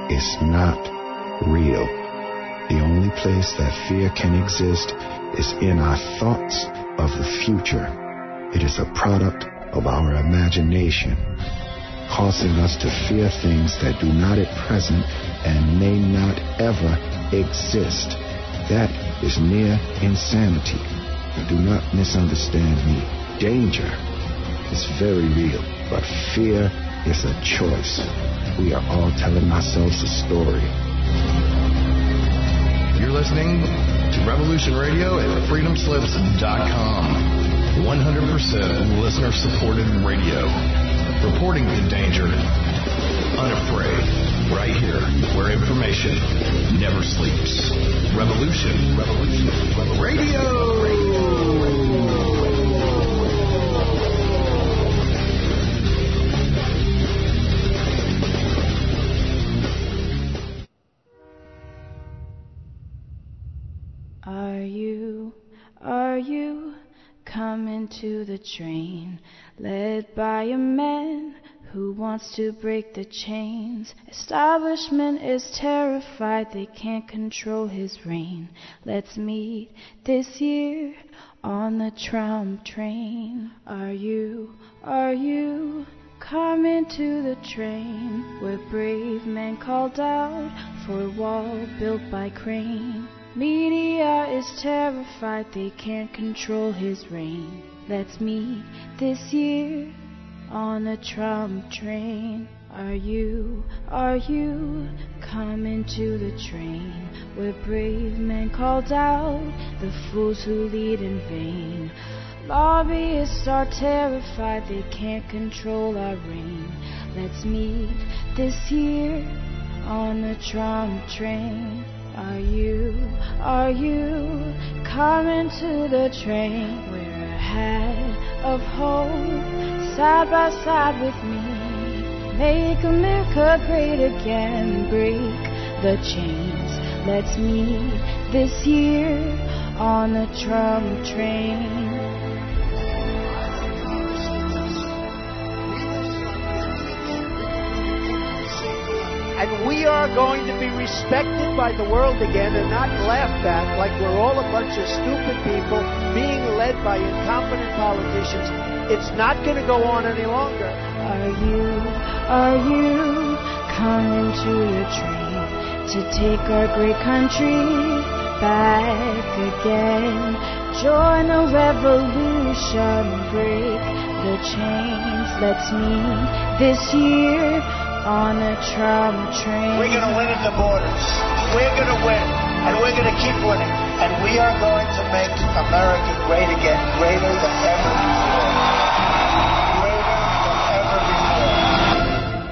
is not real. The only place that fear can exist is in our thoughts of the future. It is a product of our imagination, causing us to fear things that do not at present and may not ever exist. That is near insanity. Do not misunderstand me. Danger is very real, but fear is a choice. We are all telling ourselves a story. You're listening to Revolution Radio at freedomslips.com. 100% listener-supported radio. Reporting the danger, unafraid, right here, where information never sleeps. Revolution Radio. Are you coming to the train, led by a man who wants to break the chains? Establishment is terrified, they can't control his reign. Let's meet this year on the Trump train. Are you coming to the train where brave men called out for a wall built by Crane? Media is terrified, they can't control his reign. Let's meet this year on the Trump train. Are you coming to the train where brave men called out the fools who lead in vain? Lobbyists are terrified, they can't control our reign. Let's meet this year on the Trump train. Are you coming to the train? Wear a hat of hope, side by side with me. Make America great again, break the chains. Let's meet this year on the Trump train. And we are going to be respected by the world again and not laughed at like we're all a bunch of stupid people being led by incompetent politicians. It's not going to go on any longer. Are you coming to the train to take our great country back again? Join the revolution, break the chains. Let's meet this year on the Trump train. We're going to win at the borders. We're going to win, and we're going to keep winning. And we are going to make America great again, greater than ever before. Greater than ever before.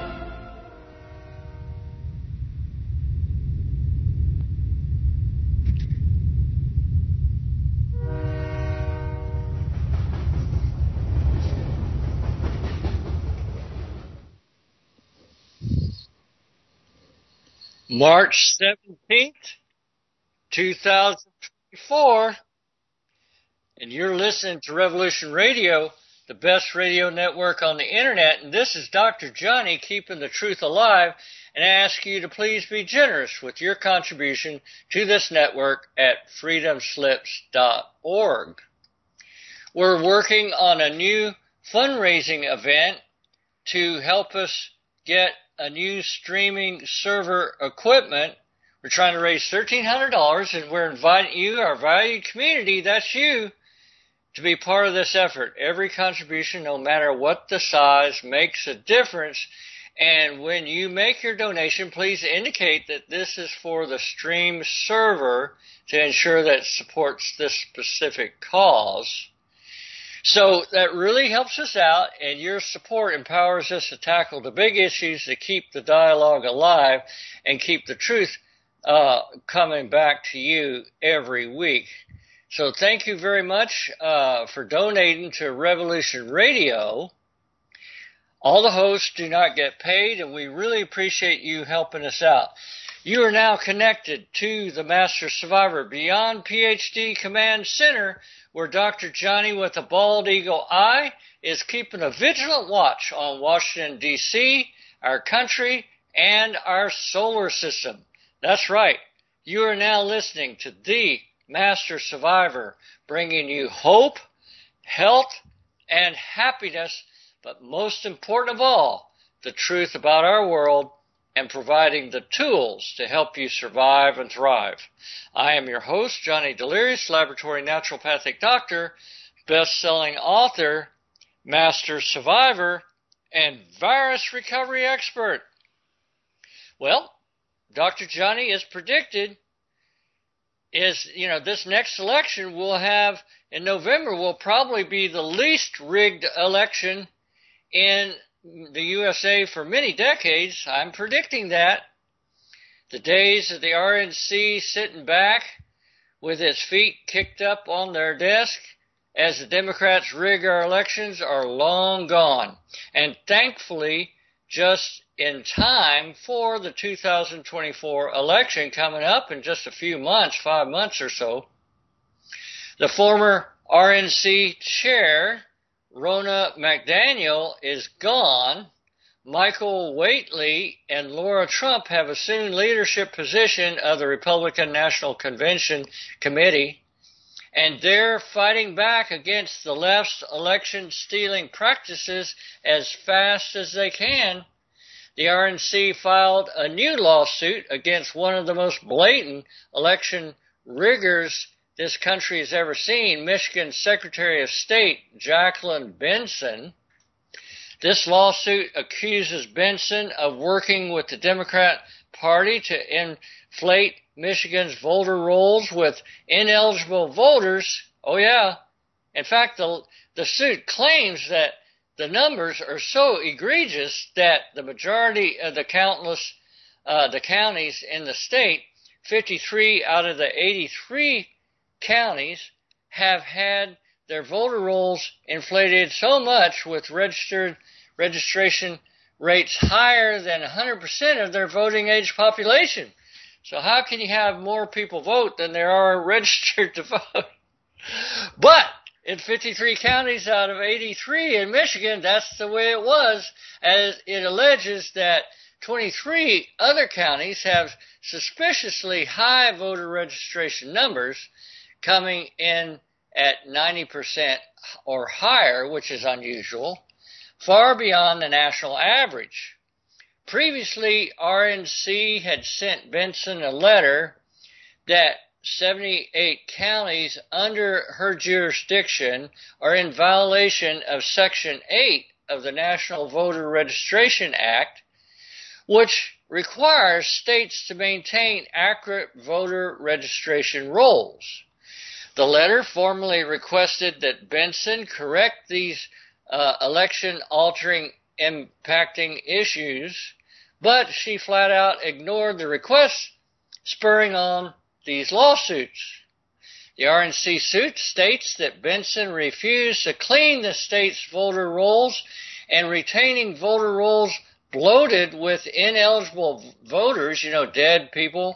March 17th, 2024, and you're listening to Revolution Radio, the best radio network on the internet, and this is Dr. Johnny keeping the truth alive, and I ask you to please be generous with your contribution to this network at freedomslips.org. We're working on a new fundraising event to help us get a new streaming server equipment. We're trying to raise $1,300, and we're inviting you, our valued community, that's you, to be part of this effort. Every contribution, no matter what the size, makes a difference. And when you make your donation, please indicate that this is for the stream server to ensure that it supports this specific cause. So that really helps us out, and your support empowers us to tackle the big issues to keep the dialogue alive and keep the truth coming back to you every week. So thank you very much for donating to Revolution Radio. All the hosts do not get paid, and we really appreciate you helping us out. You are now connected to the Master Survivor Beyond PhD Command Center, where Dr. Johnny with a bald eagle eye is keeping a vigilant watch on Washington, D.C., our country, and our solar system. That's right. You are now listening to the Master Survivor, bringing you hope, health, and happiness, but most important of all, the truth about our world and providing the tools to help you survive and thrive. I am your host, Johnny Delirious, laboratory naturopathic doctor, best-selling author, master survivor, and virus recovery expert. Well, Dr. Johnny has predicted this next election we'll have in November will probably be the least rigged election in the USA for many decades. I'm predicting that. The days of the RNC sitting back with its feet kicked up on their desk as the Democrats rig our elections are long gone. And thankfully, just in time for the 2024 election coming up in just a few months, 5 months or so, the former RNC chair, Ronna McDaniel, is gone. Michael Whately and Laura Trump have assumed leadership position of the Republican National Convention Committee, and they're fighting back against the left's election-stealing practices as fast as they can. The RNC filed a new lawsuit against one of the most blatant election riggers this country has ever seen, Michigan Secretary of State Jacqueline Benson. This lawsuit accuses Benson of working with the Democrat Party to inflate Michigan's voter rolls with ineligible voters. Oh yeah. In fact, the suit claims that the numbers are so egregious that the majority of the counties in the state, 53 out of the 83 counties, have had their voter rolls inflated so much with registration rates higher than 100% of their voting age population. So how can you have more people vote than there are registered to vote? But in 53 counties out of 83 in Michigan, that's the way it was, as it alleges that 23 other counties have suspiciously high voter registration numbers, coming in at 90% or higher, which is unusual, far beyond the national average. Previously, RNC had sent Benson a letter that 78 counties under her jurisdiction are in violation of Section 8 of the National Voter Registration Act, which requires states to maintain accurate voter registration rolls. The letter formally requested that Benson correct these election-altering, impacting issues, but she flat out ignored the request, spurring on these lawsuits. The RNC suit states that Benson refused to clean the state's voter rolls, and retaining voter rolls bloated with ineligible voters, dead people,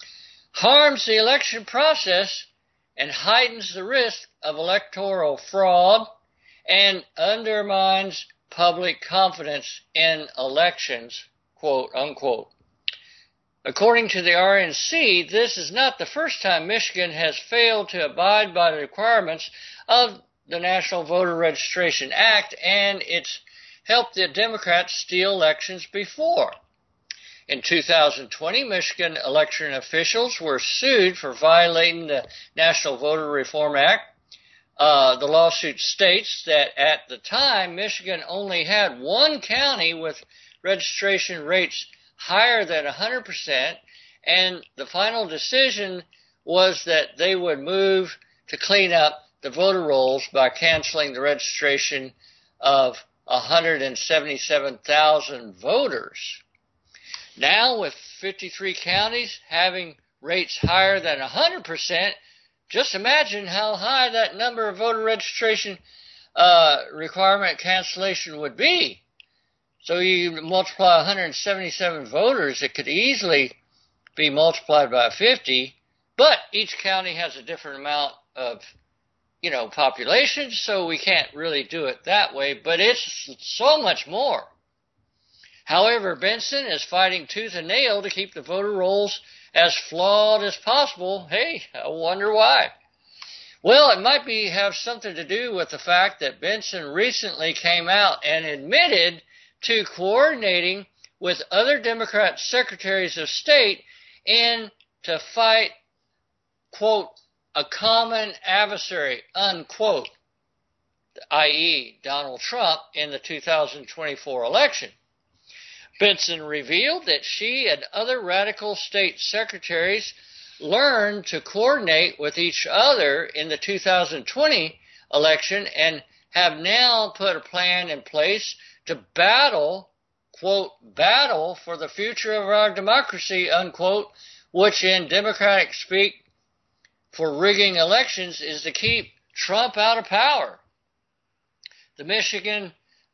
harms the election process and heightens the risk of electoral fraud and undermines public confidence in elections, quote unquote. According to the RNC, this is not the first time Michigan has failed to abide by the requirements of the National Voter Registration Act, and it's helped the Democrats steal elections before. In 2020, Michigan election officials were sued for violating the National Voter Reform Act. The lawsuit states that at the time, Michigan only had one county with registration rates higher than 100%, and the final decision was that they would move to clean up the voter rolls by canceling the registration of 177,000 voters. Now, with 53 counties having rates higher than 100%, just imagine how high that number of voter registration requirement cancellation would be. So you multiply 177 voters, it could easily be multiplied by 50, but each county has a different amount of, population, so we can't really do it that way, but it's so much more. However, Benson is fighting tooth and nail to keep the voter rolls as flawed as possible. Hey, I wonder why. Well, it might have something to do with the fact that Benson recently came out and admitted to coordinating with other Democrat secretaries of state and to fight, quote, a common adversary, unquote, i.e. Donald Trump in the 2024 election. Benson revealed that she and other radical state secretaries learned to coordinate with each other in the 2020 election and have now put a plan in place to battle, quote, battle for the future of our democracy, unquote, which in Democratic speak for rigging elections is to keep Trump out of power. The Michigan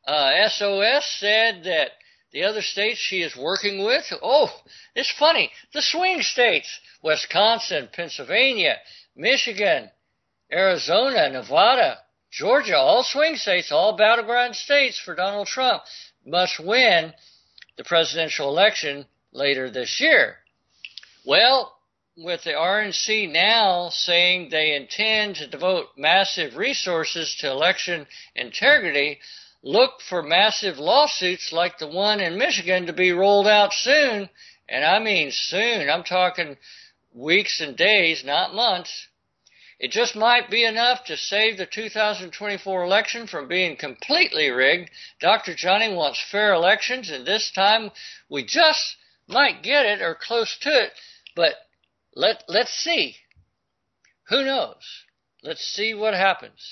SOS said that the other states she is working with, it's funny, the swing states, Wisconsin, Pennsylvania, Michigan, Arizona, Nevada, Georgia, all swing states, all battleground states for Donald Trump, must win the presidential election later this year. Well, with the RNC now saying they intend to devote massive resources to election integrity, look for massive lawsuits like the one in Michigan to be rolled out soon, and I mean soon. I'm talking weeks and days, not months. It just might be enough to save the 2024 election from being completely rigged. Dr. Johnny wants fair elections, and this time we just might get it or close to it, but let's see. Who knows? Let's see what happens.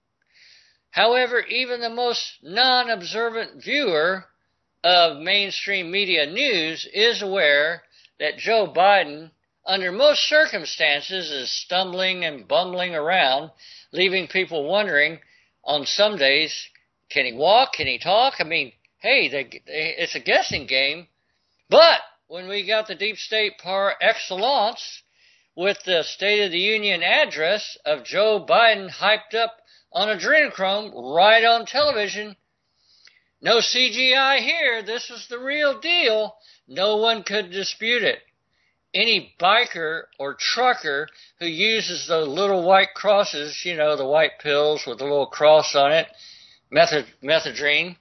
However, even the most non-observant viewer of mainstream media news is aware that Joe Biden, under most circumstances, is stumbling and bumbling around, leaving people wondering on some days, can he walk? Can he talk? I mean, hey, it's a guessing game. But when we got the deep state par excellence with the State of the Union address of Joe Biden hyped up on adrenochrome right on television, no CGI here, this is the real deal, no one could dispute it. Any biker or trucker who uses those little white crosses, you know, the white pills with a little cross on it, methadone,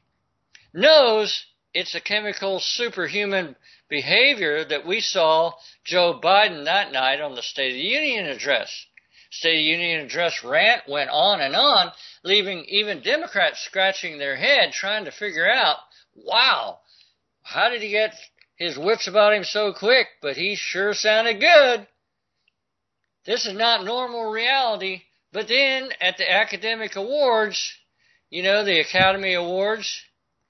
knows it's a chemical superhuman behavior that we saw Joe Biden that night on the State of the Union address. State of the Union address rant went on and on, leaving even Democrats scratching their head trying to figure out, wow, how did he get his wits about him so quick? But he sure sounded good. This is not normal reality. But then at the academic awards, you know, the Academy Awards,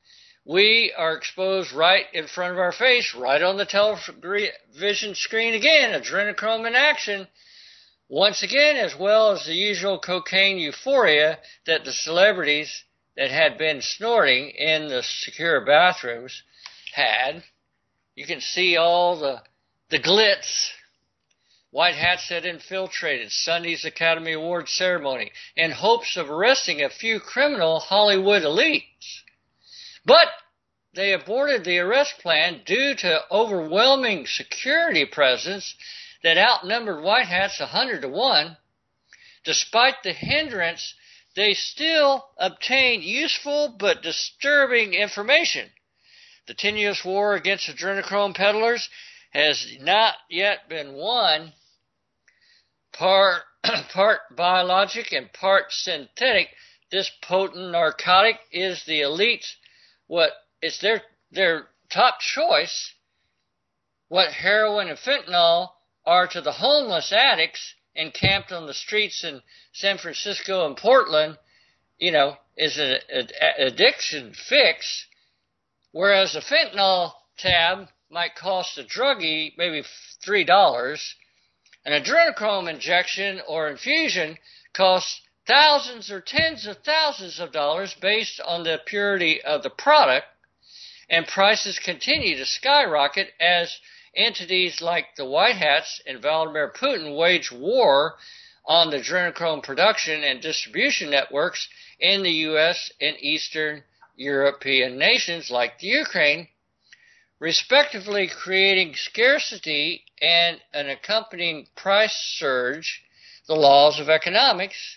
we are exposed right in front of our face, right on the television screen again, adrenochrome in action. Once again, as well as the usual cocaine euphoria that the celebrities that had been snorting in the secure bathrooms had. You can see all the glitz. White hats had infiltrated Sunday's Academy Awards ceremony in hopes of arresting a few criminal Hollywood elites. But they aborted the arrest plan due to overwhelming security presence that outnumbered white hats 100-1. Despite the hindrance, they still obtained useful but disturbing information. The tenuous war against adrenochrome peddlers has not yet been won. Part biologic and part synthetic, this potent narcotic is the elites. It's their top choice. What heroin and fentanyl are to the homeless addicts encamped on the streets in San Francisco and Portland, you know, is an addiction fix, whereas a fentanyl tab might cost a druggie maybe $3. An adrenochrome injection or infusion costs thousands or tens of thousands of dollars based on the purity of the product, and prices continue to skyrocket as entities like the White Hats and Vladimir Putin wage war on the adrenochrome production and distribution networks in the U.S. and Eastern European nations like the Ukraine. respectively creating scarcity and an accompanying price surge. The laws of economics,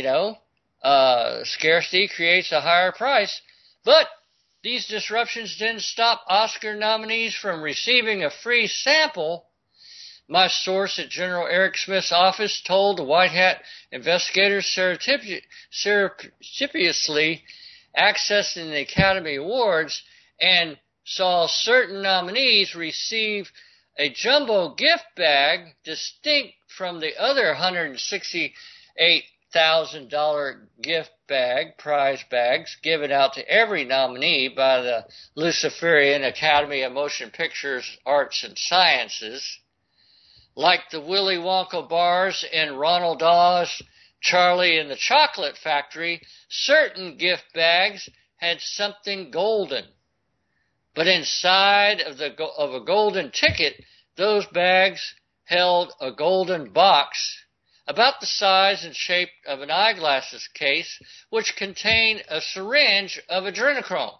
scarcity creates a higher price. But these disruptions didn't stop Oscar nominees from receiving a free sample. My source at General Eric Smith's office told the White Hat investigators surreptitiously accessing the Academy Awards and saw certain nominees receive a jumbo gift bag distinct from the other $168,000 gift bag, prize bags, given out to every nominee by the Luciferian Academy of Motion Pictures, Arts, and Sciences. Like the Willy Wonka bars in Ronald Dawes' Charlie and the Chocolate Factory, certain gift bags had something golden. But inside of a golden ticket, those bags held a golden box about the size and shape of an eyeglasses case, which contained a syringe of adrenochrome.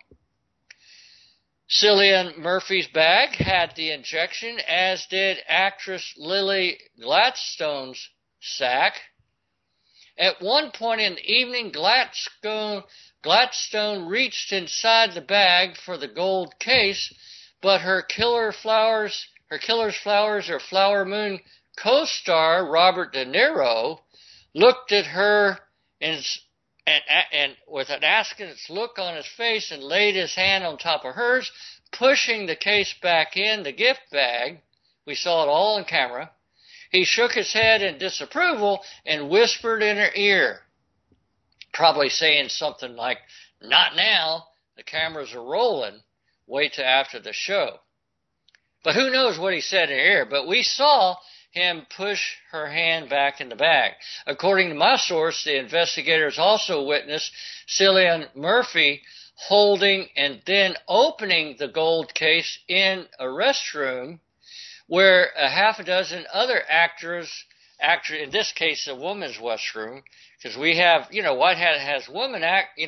Cillian Murphy's bag had the injection, as did actress Lily Gladstone's sack. At one point in the evening, Gladstone reached inside the bag for the gold case, but her Killer's Flowers or Flower Moon co-star Robert De Niro looked at her and with an askance look on his face and laid his hand on top of hers, pushing the case back in the gift bag. We saw it all on camera. He shook his head in disapproval and whispered in her ear, probably saying something like, "Not now, the cameras are rolling, wait till after the show." But who knows what he said in her ear, but we saw him push her hand back in the bag. According to my source, the investigators also witnessed Cillian Murphy holding and then opening the gold case in a restroom where a half a dozen other actors, in this case a woman's restroom, because we have, White Hat has women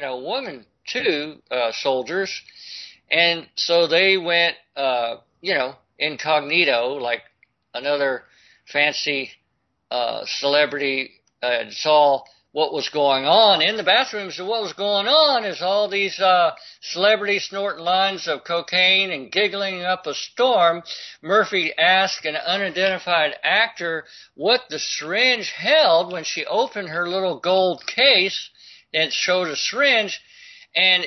soldiers, and so they went, incognito, like another fancy celebrity, and saw what was going on in the bathrooms. And what was going on is all these celebrities snorting lines of cocaine and giggling up a storm. Murphy asked an unidentified actor what the syringe held when she opened her little gold case and showed a syringe, and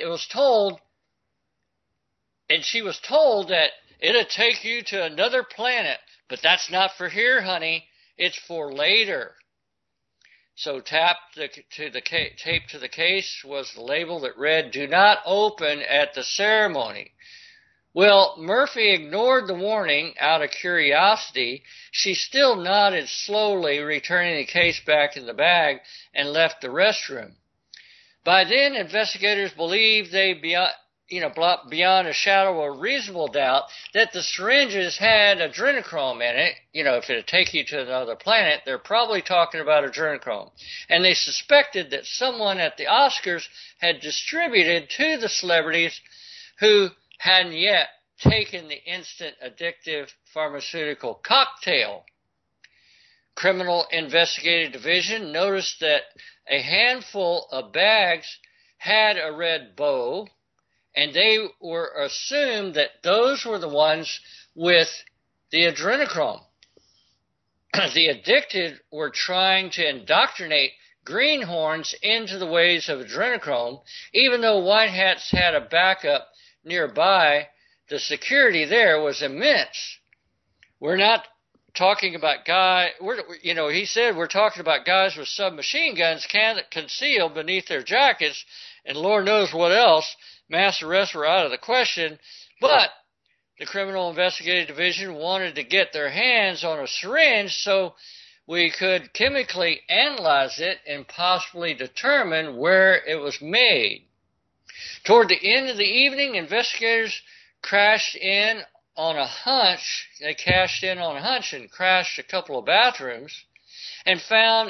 she was told that it'll take you to another planet, but that's not for here, honey. It's for later. So taped to the case was the label that read, "Do not open at the ceremony." Well, Murphy ignored the warning out of curiosity. She still nodded slowly, returning the case back in the bag, and left the restroom. By then, investigators believed beyond a shadow of reasonable doubt that the syringes had adrenochrome in it. If it'd take you to another planet, they're probably talking about adrenochrome. And they suspected that someone at the Oscars had distributed to the celebrities who hadn't yet taken the instant addictive pharmaceutical cocktail. Criminal Investigative Division noticed that a handful of bags had a red bow, and they were assumed that those were the ones with the adrenochrome. The addicted were trying to indoctrinate greenhorns into the ways of adrenochrome. Even though White Hats had a backup nearby, the security there was immense. We're not talking about he said we're talking about guys with submachine guns concealed beneath their jackets, and Lord knows what else. Mass arrests were out of the question, but the Criminal Investigative Division wanted to get their hands on a syringe so we could chemically analyze it and possibly determine where it was made. Toward the end of the evening, investigators cashed in on a hunch and crashed a couple of bathrooms and found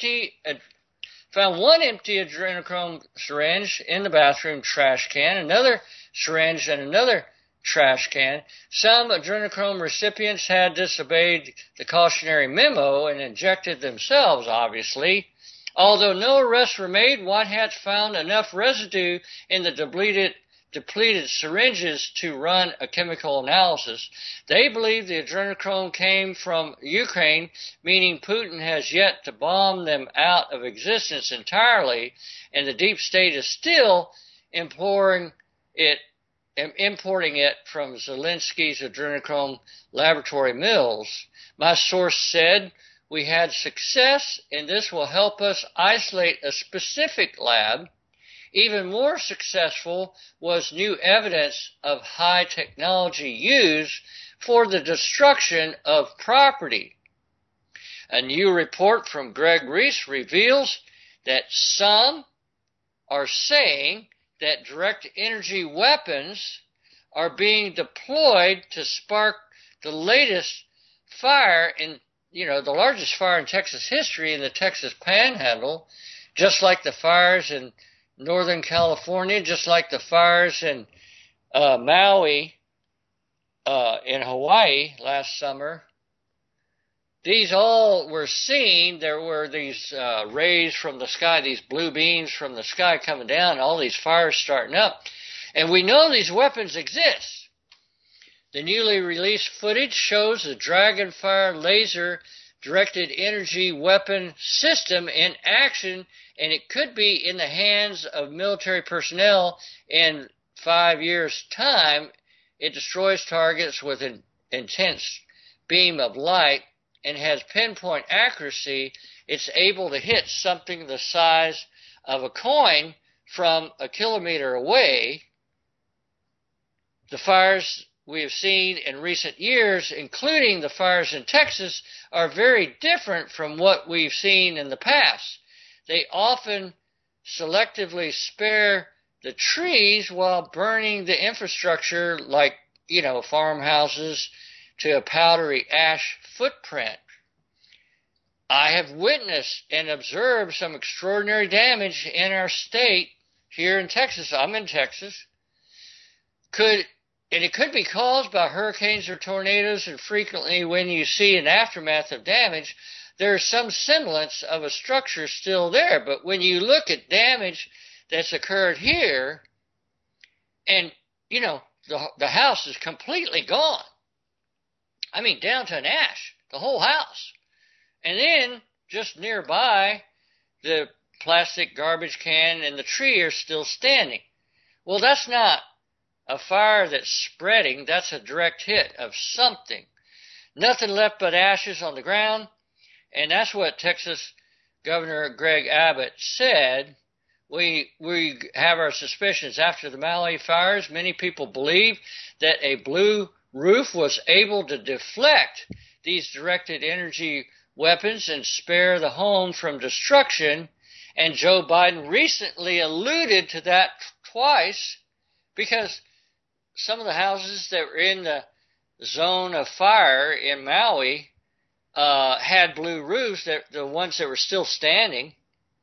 one empty adrenochrome syringe in the bathroom trash can, another syringe in another trash can. Some adrenochrome recipients had disobeyed the cautionary memo and injected themselves, obviously. Although no arrests were made, White Hats found enough residue in the depleted syringes to run a chemical analysis. They believe the adrenochrome came from Ukraine, meaning Putin has yet to bomb them out of existence entirely, and the deep state is still importing it from Zelensky's adrenochrome laboratory mills. My source said, "We had success, and this will help us isolate a specific lab. Even more successful was new evidence of high technology used for the destruction of property." A new report from Greg Reese reveals that some are saying that direct energy weapons are being deployed to spark the latest fire in, the largest fire in Texas history in the Texas Panhandle, just like the fires in Northern California, just like the fires in Maui, in Hawaii last summer. These all were seen. There were these rays from the sky, these blue beams from the sky coming down, all these fires starting up. And we know these weapons exist. The newly released footage shows the Dragonfire laser directed energy weapon system in action, and it could be in the hands of military personnel in 5 years' time. It destroys targets with an intense beam of light and has pinpoint accuracy. It's able to hit something the size of a coin from a kilometer away. The fires we have seen in recent years, including the fires in Texas, are very different from what we've seen in the past. They often selectively spare the trees while burning the infrastructure like, farmhouses to a powdery ash footprint. I have witnessed and observed some extraordinary damage in our state here in Texas. I'm in Texas. It could be caused by hurricanes or tornadoes, and frequently when you see an aftermath of damage, there's some semblance of a structure still there. But when you look at damage that's occurred here, and, the house is completely gone. I mean, down to an ash, the whole house. And then, just nearby, the plastic garbage can and the tree are still standing. Well, that's not a fire that's spreading. That's a direct hit of something. Nothing left but ashes on the ground. And that's what Texas Governor Greg Abbott said. We have our suspicions. After the Maui fires, many people believe that a blue roof was able to deflect these directed energy weapons and spare the home from destruction. And Joe Biden recently alluded to that twice, because some of the houses that were in the zone of fire in Maui had blue roofs, the ones that were still standing.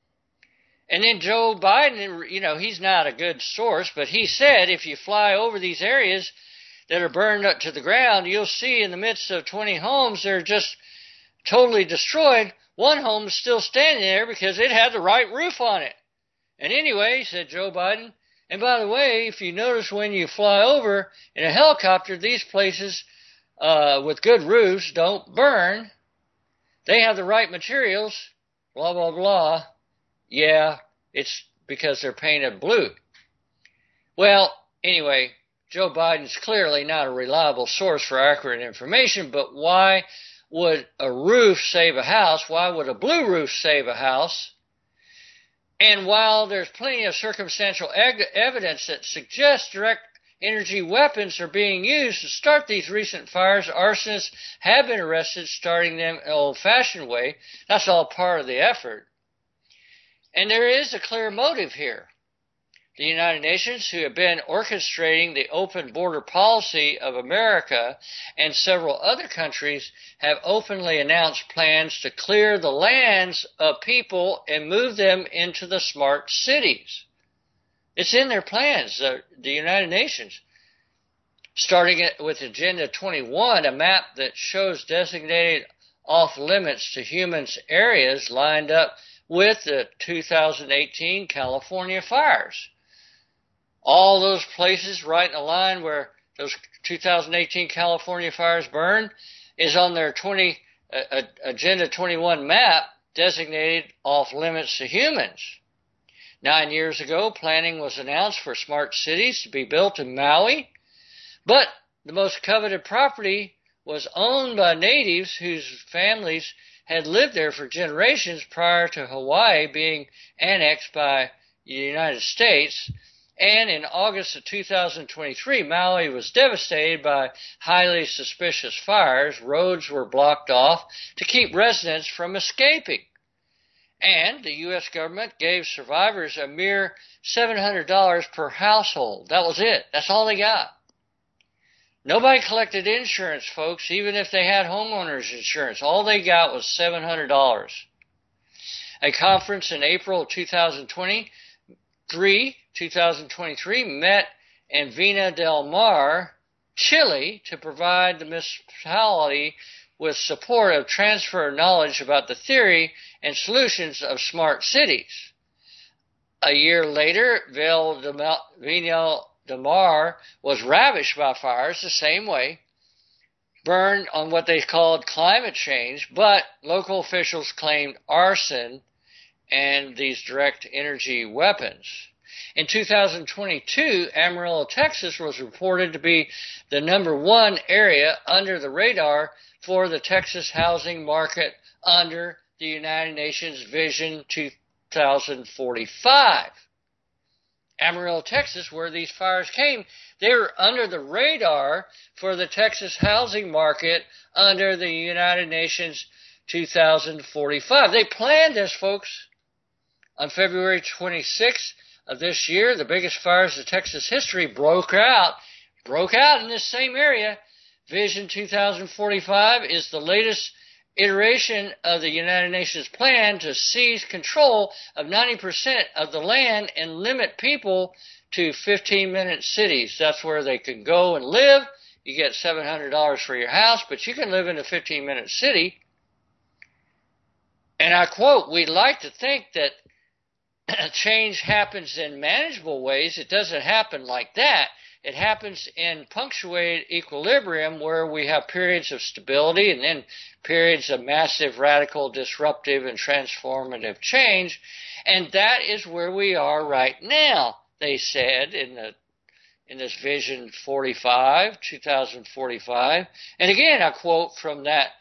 And then Joe Biden, he's not a good source, but he said if you fly over these areas that are burned up to the ground, you'll see in the midst of 20 homes that are just totally destroyed, one home is still standing there because it had the right roof on it. And anyway, said Joe Biden, and by the way, if you notice when you fly over in a helicopter, these places with good roofs don't burn. They have the right materials, blah, blah, blah. Yeah, it's because they're painted blue. Well, anyway, Joe Biden's clearly not a reliable source for accurate information, but why would a roof save a house? Why would a blue roof save a house? And while there's plenty of circumstantial evidence that suggests direct energy weapons are being used to start these recent fires, arsonists have been arrested, starting them an old-fashioned way. That's all part of the effort. And there is a clear motive here. The United Nations, who have been orchestrating the open border policy of America, and several other countries have openly announced plans to clear the lands of people and move them into the smart cities. It's in their plans, the United Nations. starting with Agenda 21, a map that shows designated off-limits to humans areas lined up with the 2018 California fires. All those places right in a line where those 2018 California fires burned is on their Agenda 21 map designated off-limits to humans. 9 years ago, planning was announced for smart cities to be built in Maui, but the most coveted property was owned by natives whose families had lived there for generations prior to Hawaii being annexed by the United States. And in August of 2023, Maui was devastated by highly suspicious fires. Roads were blocked off to keep residents from escaping. And the U.S. government gave survivors a mere $700 per household. That was it. That's all they got. Nobody collected insurance, folks, even if they had homeowners insurance. All they got was $700. A conference in April 2023 met in Vina del Mar, Chile, to provide the municipality with support of transfer of knowledge about the theory and solutions of smart cities. A year later, Vina del Mar was ravaged by fires the same way, burned on what they called climate change, but local officials claimed arson and these direct energy weapons. In 2022, Amarillo, Texas was reported to be the #1 area under the radar for the Texas housing market under the United Nations Vision 2045. Amarillo, Texas, where these fires came, they were under the radar for the Texas housing market under the United Nations 2045. They planned this, folks. On February 26th of this year, the biggest fires of Texas history broke out in this same area. Vision 2045 is the latest iteration of the United Nations plan to seize control of 90% of the land and limit people to 15-minute cities. That's where they can go and live. You get $700 for your house, but you can live in a 15-minute city. And I quote, "We'd like to think that change happens in manageable ways. It doesn't happen like that. It happens in punctuated equilibrium where we have periods of stability and then periods of massive, radical, disruptive, and transformative change. And that is where we are right now," they said in this Vision 2045. And again, I quote from that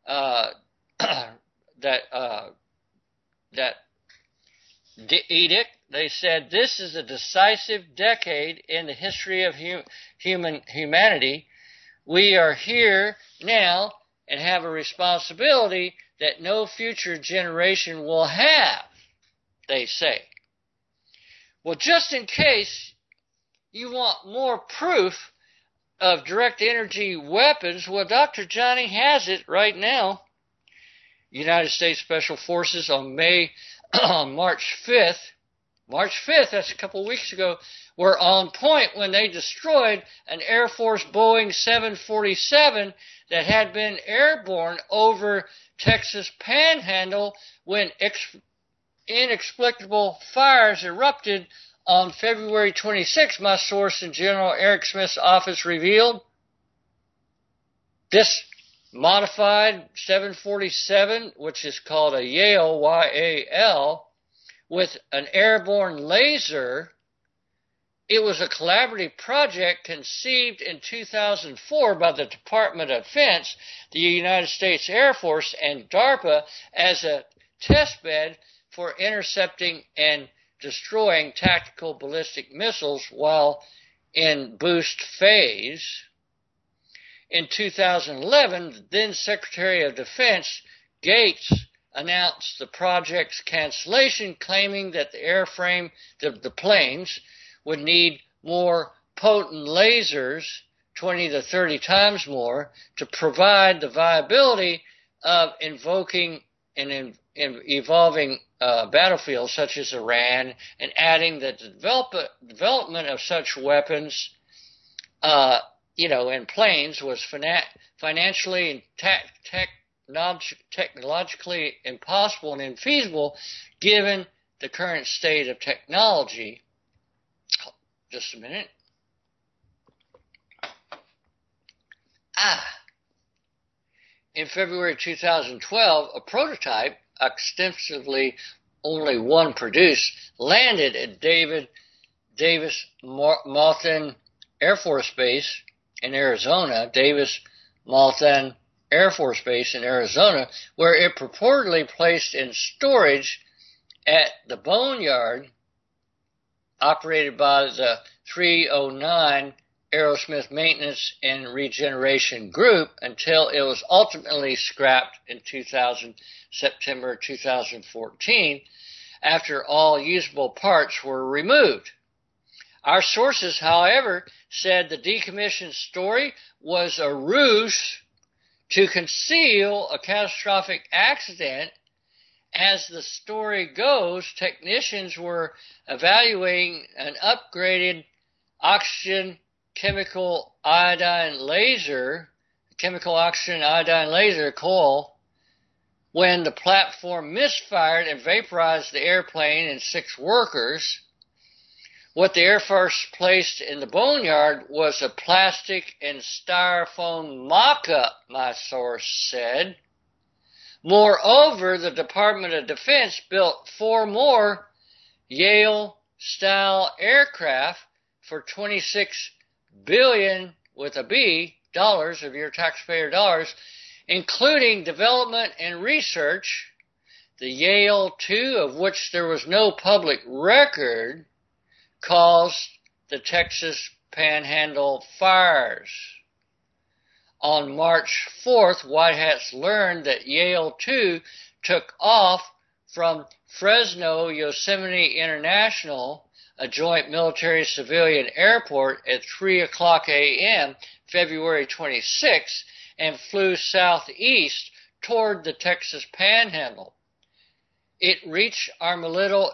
edict. They said, "This is a decisive decade in the history of humanity. We are here now and have a responsibility that no future generation will have," they say. Well, just in case you want more proof of direct energy weapons, well, Dr. Johnny has it right now. United States Special Forces on March 5th, that's a couple weeks ago, were on point when they destroyed an Air Force Boeing 747 that had been airborne over Texas Panhandle when inexplicable fires erupted on February 26. My source in General Eric Smith's office revealed this modified 747, which is called a Yale, Y-A-L, with an airborne laser. It was a collaborative project conceived in 2004 by the Department of Defense, the United States Air Force, and DARPA as a test bed for intercepting and destroying tactical ballistic missiles while in boost phase. In 2011, the then Secretary of Defense, Gates, announced the project's cancellation, claiming that the airframe, the planes, would need more potent lasers, 20 to 30 times more, to provide the viability of invoking and evolving battlefields such as Iran, and adding that the development of such weapons in planes was financially and technologically impossible and infeasible given the current state of technology. Just a minute. In February 2012, a prototype, extensively only one produced, landed at Davis Monthan Air Force Base in Arizona, where it purportedly placed in storage at the Boneyard, operated by the 309 Aerosmith Maintenance and Regeneration Group, until it was ultimately scrapped in September 2014, after all usable parts were removed. Our sources, however, said the decommissioned story was a ruse to conceal a catastrophic accident. As the story goes, technicians were evaluating an upgraded chemical oxygen iodine laser coil when the platform misfired and vaporized the airplane and 6 workers. What the Air Force placed in the Boneyard was a plastic and styrofoam mock-up, my source said. Moreover, the Department of Defense built 4 more Yale-style aircraft for $26 billion with a B dollars of your taxpayer dollars, including development and research. The Yale 2, of which there was no public record, caused the Texas Panhandle fires. On March 4th, White Hats learned that Yale 2 took off from Fresno Yosemite International, a joint military-civilian airport, at 3 o'clock a.m. February 26, and flew southeast toward the Texas Panhandle. It reached Amarillo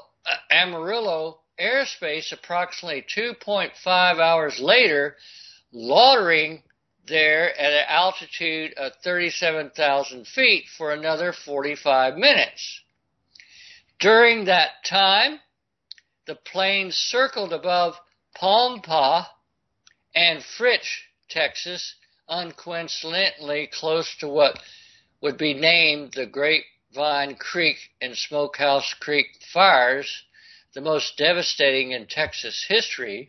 airspace approximately 2.5 hours later, loitering there at an altitude of 37,000 feet for another 45 minutes. During that time, the plane circled above Pampa and Fritch, Texas, uncoincidentally close to what would be named the Grapevine Creek and Smokehouse Creek fires, the most devastating in Texas history.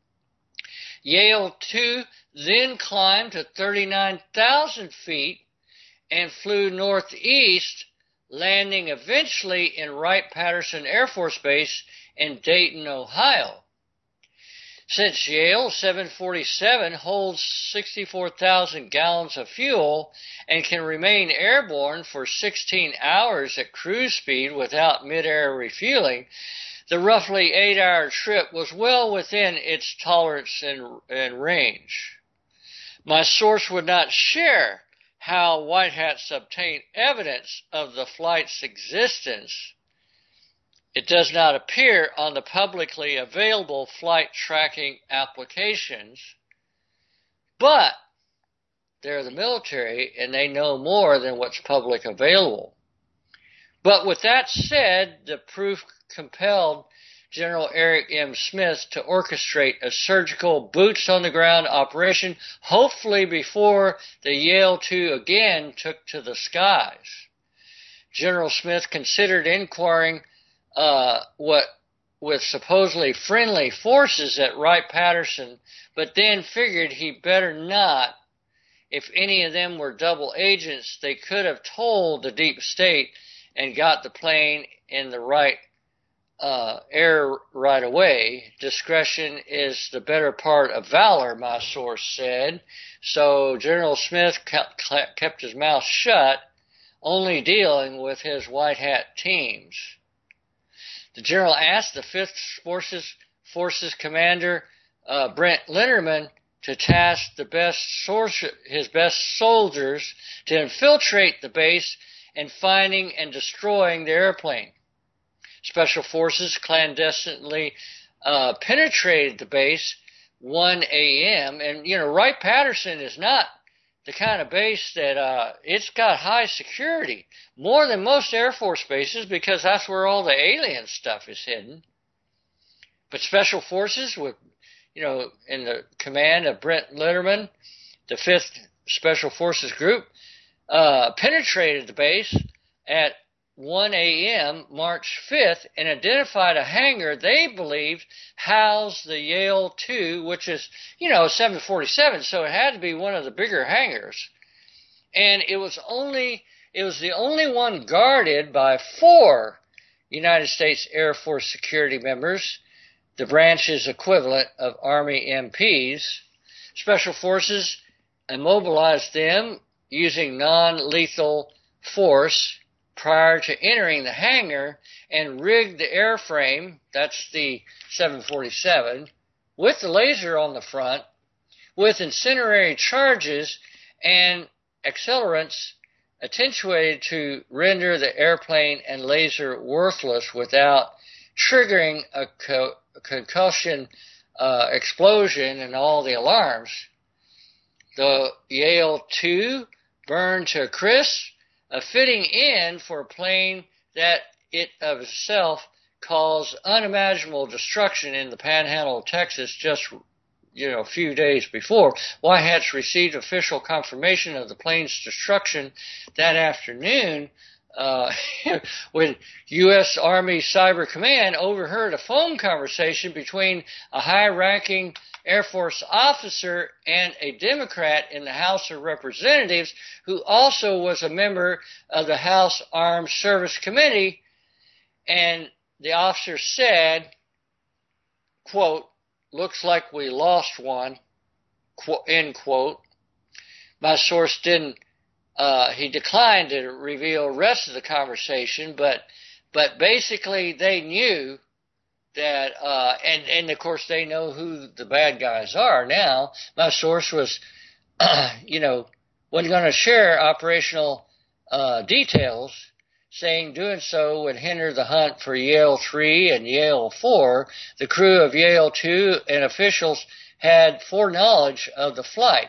Yale 2 then climbed to 39,000 feet and flew northeast, landing eventually in Wright-Patterson Air Force Base in Dayton, Ohio. Since Yale 747 holds 64,000 gallons of fuel and can remain airborne for 16 hours at cruise speed without mid-air refueling, the roughly 8-hour trip was well within its tolerance and range. My source would not share how White Hats obtained evidence of the flight's existence. It does not appear on the publicly available flight tracking applications, but they're the military and they know more than what's public available. But with that said, the proof compelled General Eric M. Smith to orchestrate a surgical boots-on-the-ground operation, hopefully before the Yale 2 again took to the skies. General Smith considered inquiring with supposedly friendly forces at Wright-Patterson, but then figured he better not. If any of them were double agents, they could have told the deep state and got the plane in the right air right away. Discretion is the better part of valor, my source said. So General Smith kept his mouth shut, only dealing with his white hat teams. The general asked the 5th Forces Commander Brent Linderman to task his best soldiers to infiltrate the base and finding and destroying the airplane. Special Forces clandestinely penetrated the base, 1 a.m. And, Wright-Patterson is not the kind of base that it's got high security, more than most Air Force bases, because that's where all the alien stuff is hidden. But Special Forces, with in the command of Brent Litterman, the 5th Special Forces Group, penetrated the base at 1 a.m. March 5th and identified a hangar they believed housed the Yale 2, which is, 747, so it had to be one of the bigger hangars. And it was the only one guarded by 4 United States Air Force security members, the branch's equivalent of Army MPs. Special Forces immobilized them using non-lethal force prior to entering the hangar and rigged the airframe, that's the 747, with the laser on the front, with incendiary charges and accelerants attenuated to render the airplane and laser worthless without triggering a concussion explosion and all the alarms. The Yale 2 burned to a crisp, a fitting end for a plane that it of itself caused unimaginable destruction in the panhandle of Texas just a few days before. Whitehatch received official confirmation of the plane's destruction that afternoon when U.S. Army Cyber Command overheard a phone conversation between a high-ranking Air Force officer and a Democrat in the House of Representatives who also was a member of the House Armed Service Committee. And the officer said, quote, "Looks like we lost one," end quote. My source he declined to reveal the rest of the conversation, but basically they knew that, and of course they know who the bad guys are now. My source was, wasn't going to share operational details, saying doing so would hinder the hunt for Yale 3 and Yale 4. The crew of Yale 2 and officials had foreknowledge of the flight.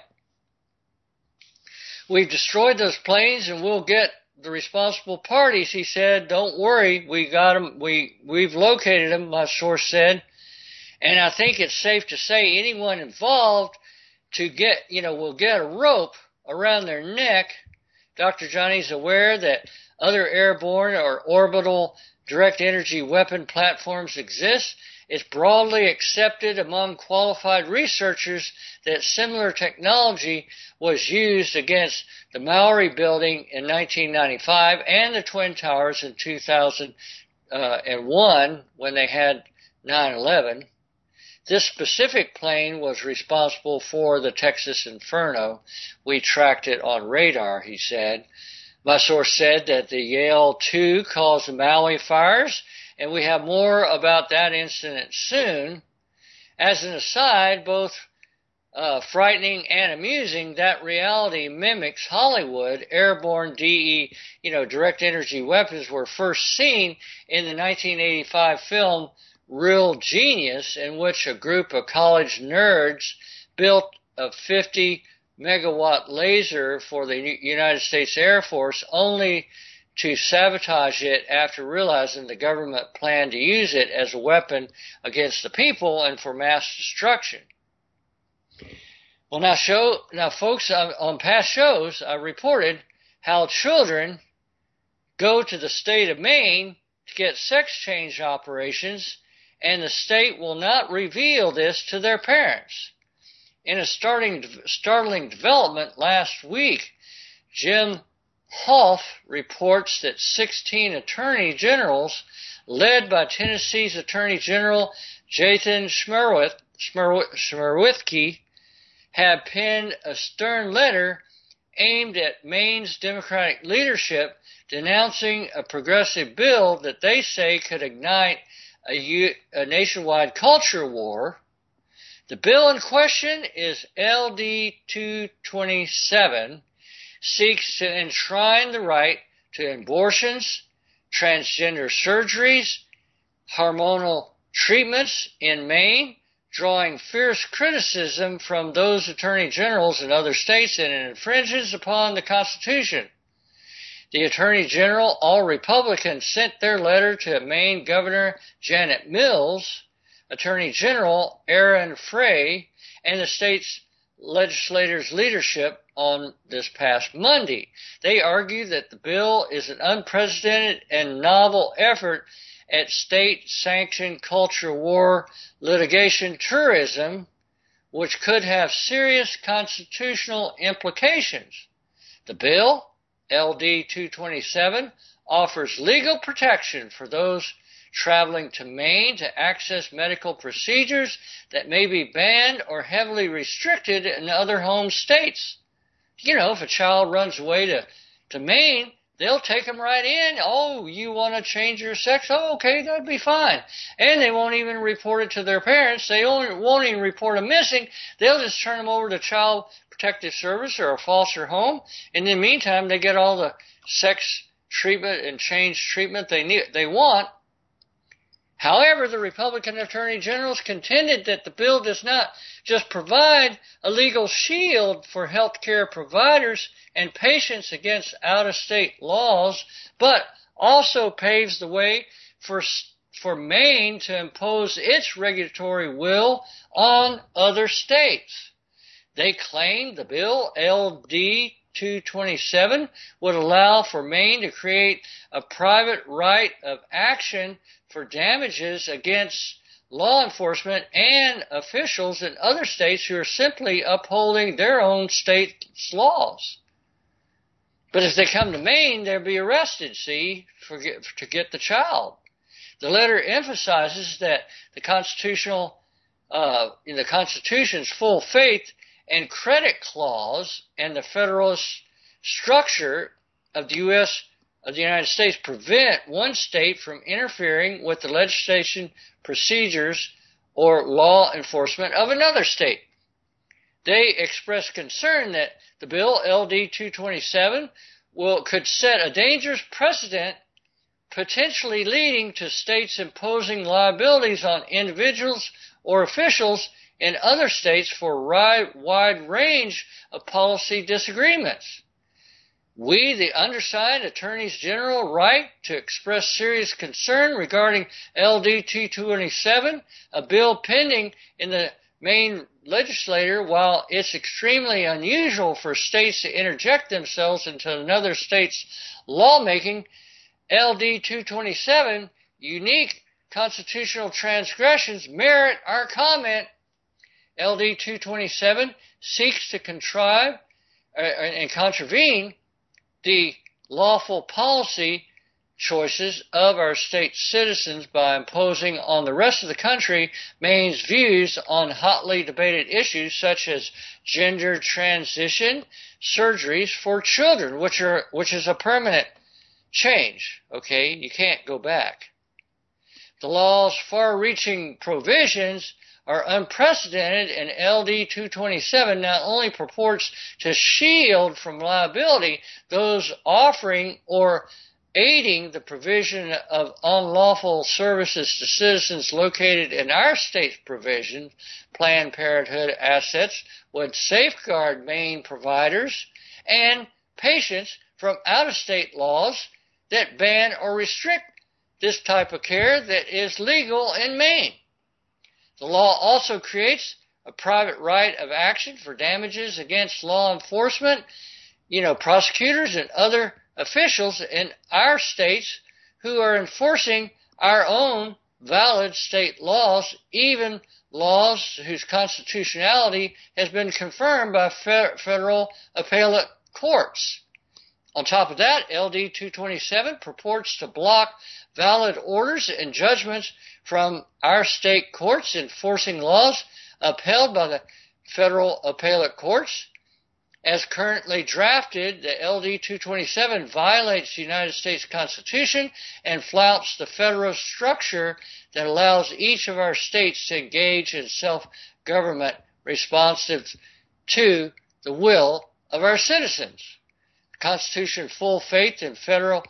"We've destroyed those planes and we'll get the responsible parties," he said. "Don't worry, we got them. We've located them," my source said. And I think it's safe to say anyone involved will get a rope around their neck. Dr. Johnny's aware that other airborne or orbital direct energy weapon platforms exist. It's broadly accepted among qualified researchers that similar technology was used against the Maori building in 1995 and the Twin Towers in 2001 when they had 9/11. This specific plane was responsible for the Texas Inferno. We tracked it on radar, he said. My source said that the Yale 2 caused the Maui fires, and we have more about that incident soon. As an aside, both frightening and amusing, that reality mimics Hollywood. Airborne direct energy weapons were first seen in the 1985 film Real Genius, in which a group of college nerds built a 50-megawatt laser for the United States Air Force, only to sabotage it after realizing the government planned to use it as a weapon against the people and for mass destruction. Well, now, folks, on past shows, I reported how children go to the state of Maine to get sex change operations, and the state will not reveal this to their parents. In a startling development last week, Jim Hoff reports that 16 attorney generals, led by Tennessee's Attorney General Jathan Schmerwitsky, have penned a stern letter aimed at Maine's Democratic leadership, denouncing a progressive bill that they say could ignite a nationwide culture war. The bill in question is LD 227, seeks to enshrine the right to abortions, transgender surgeries, hormonal treatments in Maine, drawing fierce criticism from those attorney generals in other states, and it infringes upon the Constitution. The Attorney General, all Republicans, sent their letter to Maine Governor Janet Mills, Attorney General Aaron Frey, and the state's legislators' leadership on this past Monday. They argue that the bill is an unprecedented and novel effort at state-sanctioned culture war litigation tourism, which could have serious constitutional implications. The bill, LD 227, offers legal protection for those traveling to Maine to access medical procedures that may be banned or heavily restricted in other home states. You know, if a child runs away to Maine, they'll take them right in. Oh, you want to change your sex? Oh, okay, that'd be fine. And they won't even report it to their parents. They won't even report them missing. They'll just turn them over to Child Protective Service or a foster home. In the meantime, they get all the sex treatment and change treatment they want. However, the Republican attorney generals contended that the bill does not just provide a legal shield for health care providers and patients against out-of-state laws, but also paves the way for Maine to impose its regulatory will on other states. They claim the bill, LD 227, would allow for Maine to create a private right of action for damages against law enforcement and officials in other states who are simply upholding their own state's laws. But if they come to Maine, they'll be arrested, to get the child. The letter emphasizes that the in the Constitution's full faith and credit clause and the federalist structure of the United States prevent one state from interfering with the legislation, procedures, or law enforcement of another state. They express concern that the bill, LD 227, could set a dangerous precedent, potentially leading to states imposing liabilities on individuals or officials in other states for a wide range of policy disagreements. We, the undersigned attorneys general, right to express serious concern regarding LD 227, a bill pending in the Maine legislature. While it's extremely unusual for states to interject themselves into another state's lawmaking, LD 227, unique constitutional transgressions merit our comment. LD 227 seeks to contrive and contravene the lawful policy choices of our state citizens by imposing on the rest of the country Maine's views on hotly debated issues such as gender transition surgeries for children, which is a permanent change. Okay, you can't go back. The law's far-reaching provisions are unprecedented, and LD 227 not only purports to shield from liability those offering or aiding the provision of unlawful services to citizens located in our state's provision, Planned Parenthood assets would safeguard Maine providers and patients from out-of-state laws that ban or restrict this type of care that is legal in Maine. The law also creates a private right of action for damages against law enforcement, prosecutors and other officials in our states who are enforcing our own valid state laws, even laws whose constitutionality has been confirmed by federal appellate courts. On top of that, LD 227 purports to block valid orders and judgments from our state courts enforcing laws upheld by the federal appellate courts. As currently drafted, the LD 227 violates the United States Constitution and flouts the federal structure that allows each of our states to engage in self-government responsive to the will of our citizens. The Constitution, full faith in federal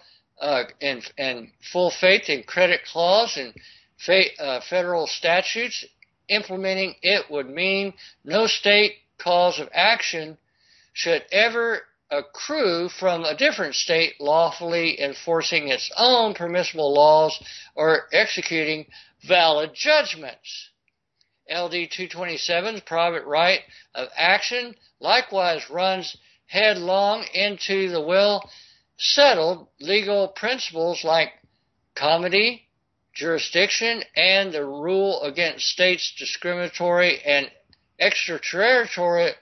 and full faith in credit clause and federal statutes implementing it would mean no state cause of action should ever accrue from a different state lawfully enforcing its own permissible laws or executing valid judgments. LD 227's private right of action likewise runs headlong into the well-settled legal principles like comity, jurisdiction, and the rule against states' discriminatory and extraterritorial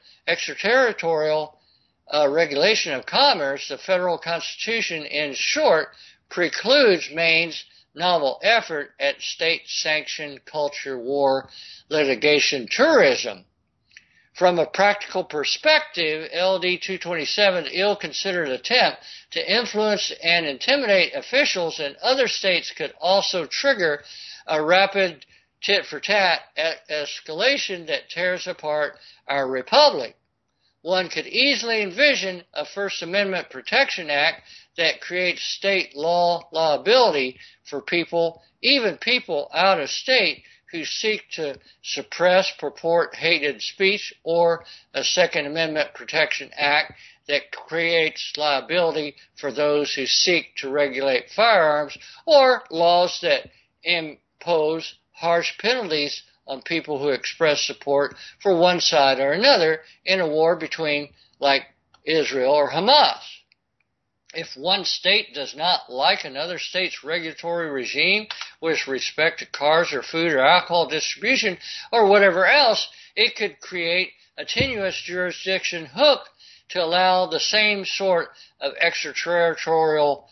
regulation of commerce. The federal Constitution, in short, precludes Maine's novel effort at state-sanctioned culture war litigation tourism. From a practical perspective, LD 227's ill-considered attempt to influence and intimidate officials in other states could also trigger a rapid tit-for-tat escalation that tears apart our republic. One could easily envision a First Amendment Protection Act that creates state law liability for people, even people out of state, who seek to suppress purport hated speech, or a Second Amendment Protection Act that creates liability for those who seek to regulate firearms, or laws that impose harsh penalties on people who express support for one side or another in a war between, like, Israel or Hamas. If one state does not like another state's regulatory regime with respect to cars or food or alcohol distribution or whatever else, it could create a tenuous jurisdiction hook to allow the same sort of extraterritorial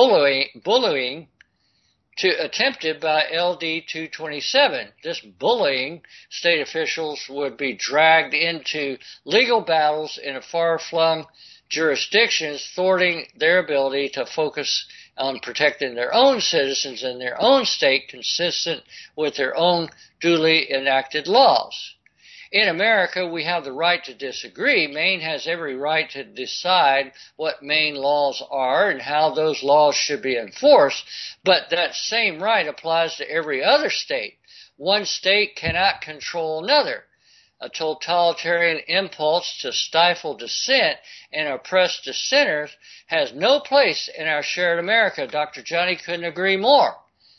bullying to attempted by LD 227. This bullying, state officials would be dragged into legal battles in a far-flung jurisdictions, thwarting their ability to focus on protecting their own citizens in their own state, consistent with their own duly enacted laws. In America, we have the right to disagree. Maine has every right to decide what Maine laws are and how those laws should be enforced, but that same right applies to every other state. One state cannot control another. A totalitarian impulse to stifle dissent and oppress dissenters has no place in our shared America. Dr. Johnny couldn't agree more.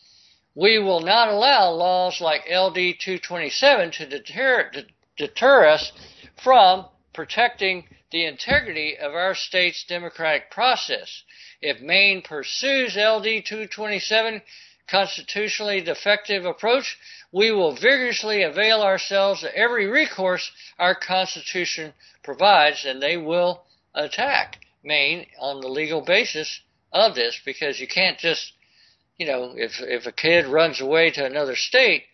We will not allow laws like LD 227 to deter us from protecting the integrity of our state's democratic process. If Maine pursues LD 227 constitutionally defective approach, we will vigorously avail ourselves of every recourse our Constitution provides, and they will attack Maine on the legal basis of this, because you can't just, if a kid runs away to another state,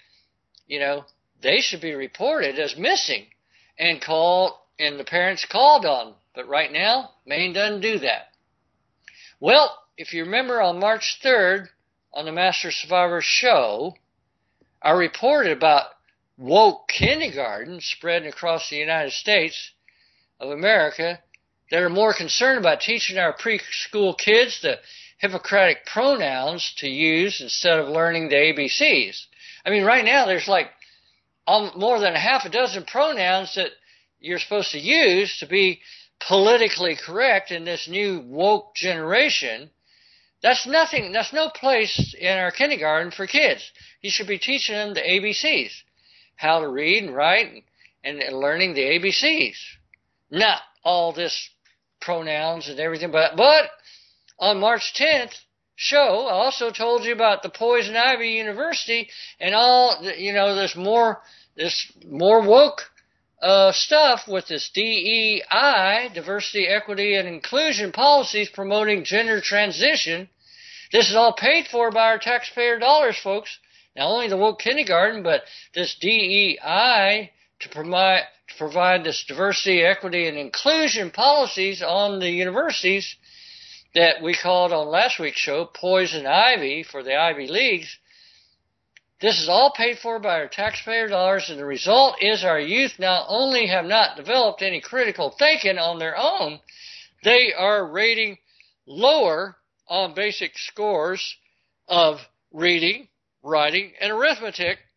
they should be reported as missing and the parents called on. But right now, Maine doesn't do that. Well, if you remember on March 3rd, on the Master Survivor show, I reported about woke kindergartens spreading across the United States of America that are more concerned about teaching our preschool kids the Hippocratic pronouns to use instead of learning the ABCs. I mean, right now there's like more than a half a dozen pronouns that you're supposed to use to be politically correct in this new woke generation. That's nothing. That's no place in our kindergarten for kids. You should be teaching them the ABCs, how to read and write, and learning the ABCs. Not all this pronouns and everything. But on March 10th show, I also told you about the Poison Ivy University and all. There's more woke stuff with this DEI, diversity, equity, and inclusion policies promoting gender transition. This is all paid for by our taxpayer dollars, folks. Not only the woke kindergarten, but this DEI to provide this diversity, equity, and inclusion policies on the universities that we called on last week's show Poison Ivy for the Ivy Leagues. This is all paid for by our taxpayer dollars, and the result is our youth not only have not developed any critical thinking on their own, they are rating lower on basic scores of reading, writing, and arithmetic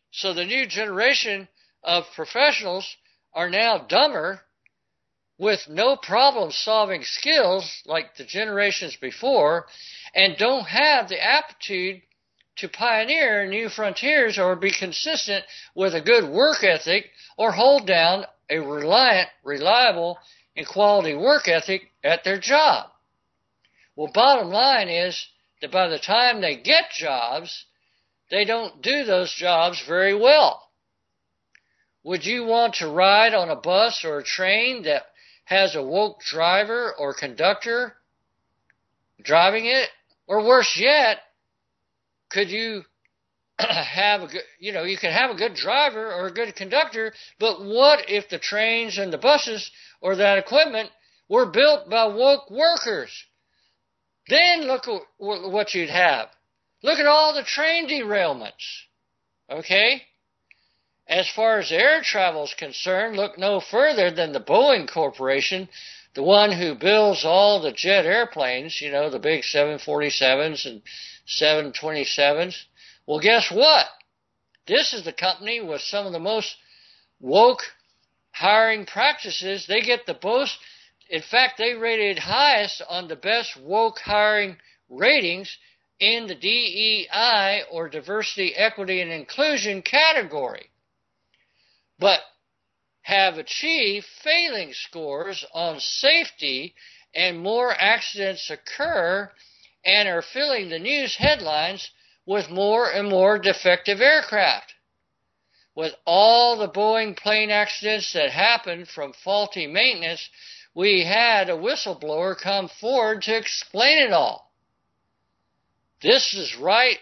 So the new generation of professionals are now dumber with no problem-solving skills like the generations before, and don't have the aptitude to pioneer new frontiers or be consistent with a good work ethic or hold down a reliable, and quality work ethic at their job. Well, bottom line is that by the time they get jobs, they don't do those jobs very well. Would you want to ride on a bus or a train that has a woke driver or conductor driving it? Or worse yet, could you have a good, you can have a good driver or a good conductor, but what if the trains and the buses or that equipment were built by woke workers? Then look at what you'd have. Look at all the train derailments. Okay? As far as air travel is concerned, look no further than the Boeing Corporation, the one who builds all the jet airplanes, the big 747s and 727s. Well, guess what? This is the company with some of the most woke hiring practices. They get the most. In fact, they rated highest on the best woke hiring ratings in the DEI, or Diversity, Equity, and Inclusion category, but have achieved failing scores on safety, and more accidents occur and are filling the news headlines with more and more defective aircraft. With all the Boeing plane accidents that happened from faulty maintenance, we had a whistleblower come forward to explain it all. This is right,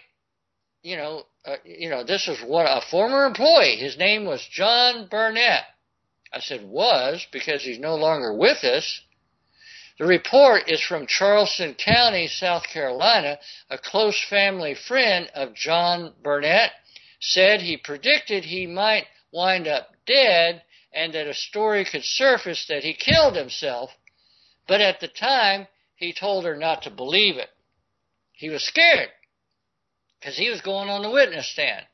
this is what a former employee, his name was John Burnett. I said was because he's no longer with us. The report is from Charleston County, South Carolina. A close family friend of John Burnett said he predicted he might wind up dead and that a story could surface that he killed himself, but at the time he told her not to believe it. He was scared because he was going on the witness stand.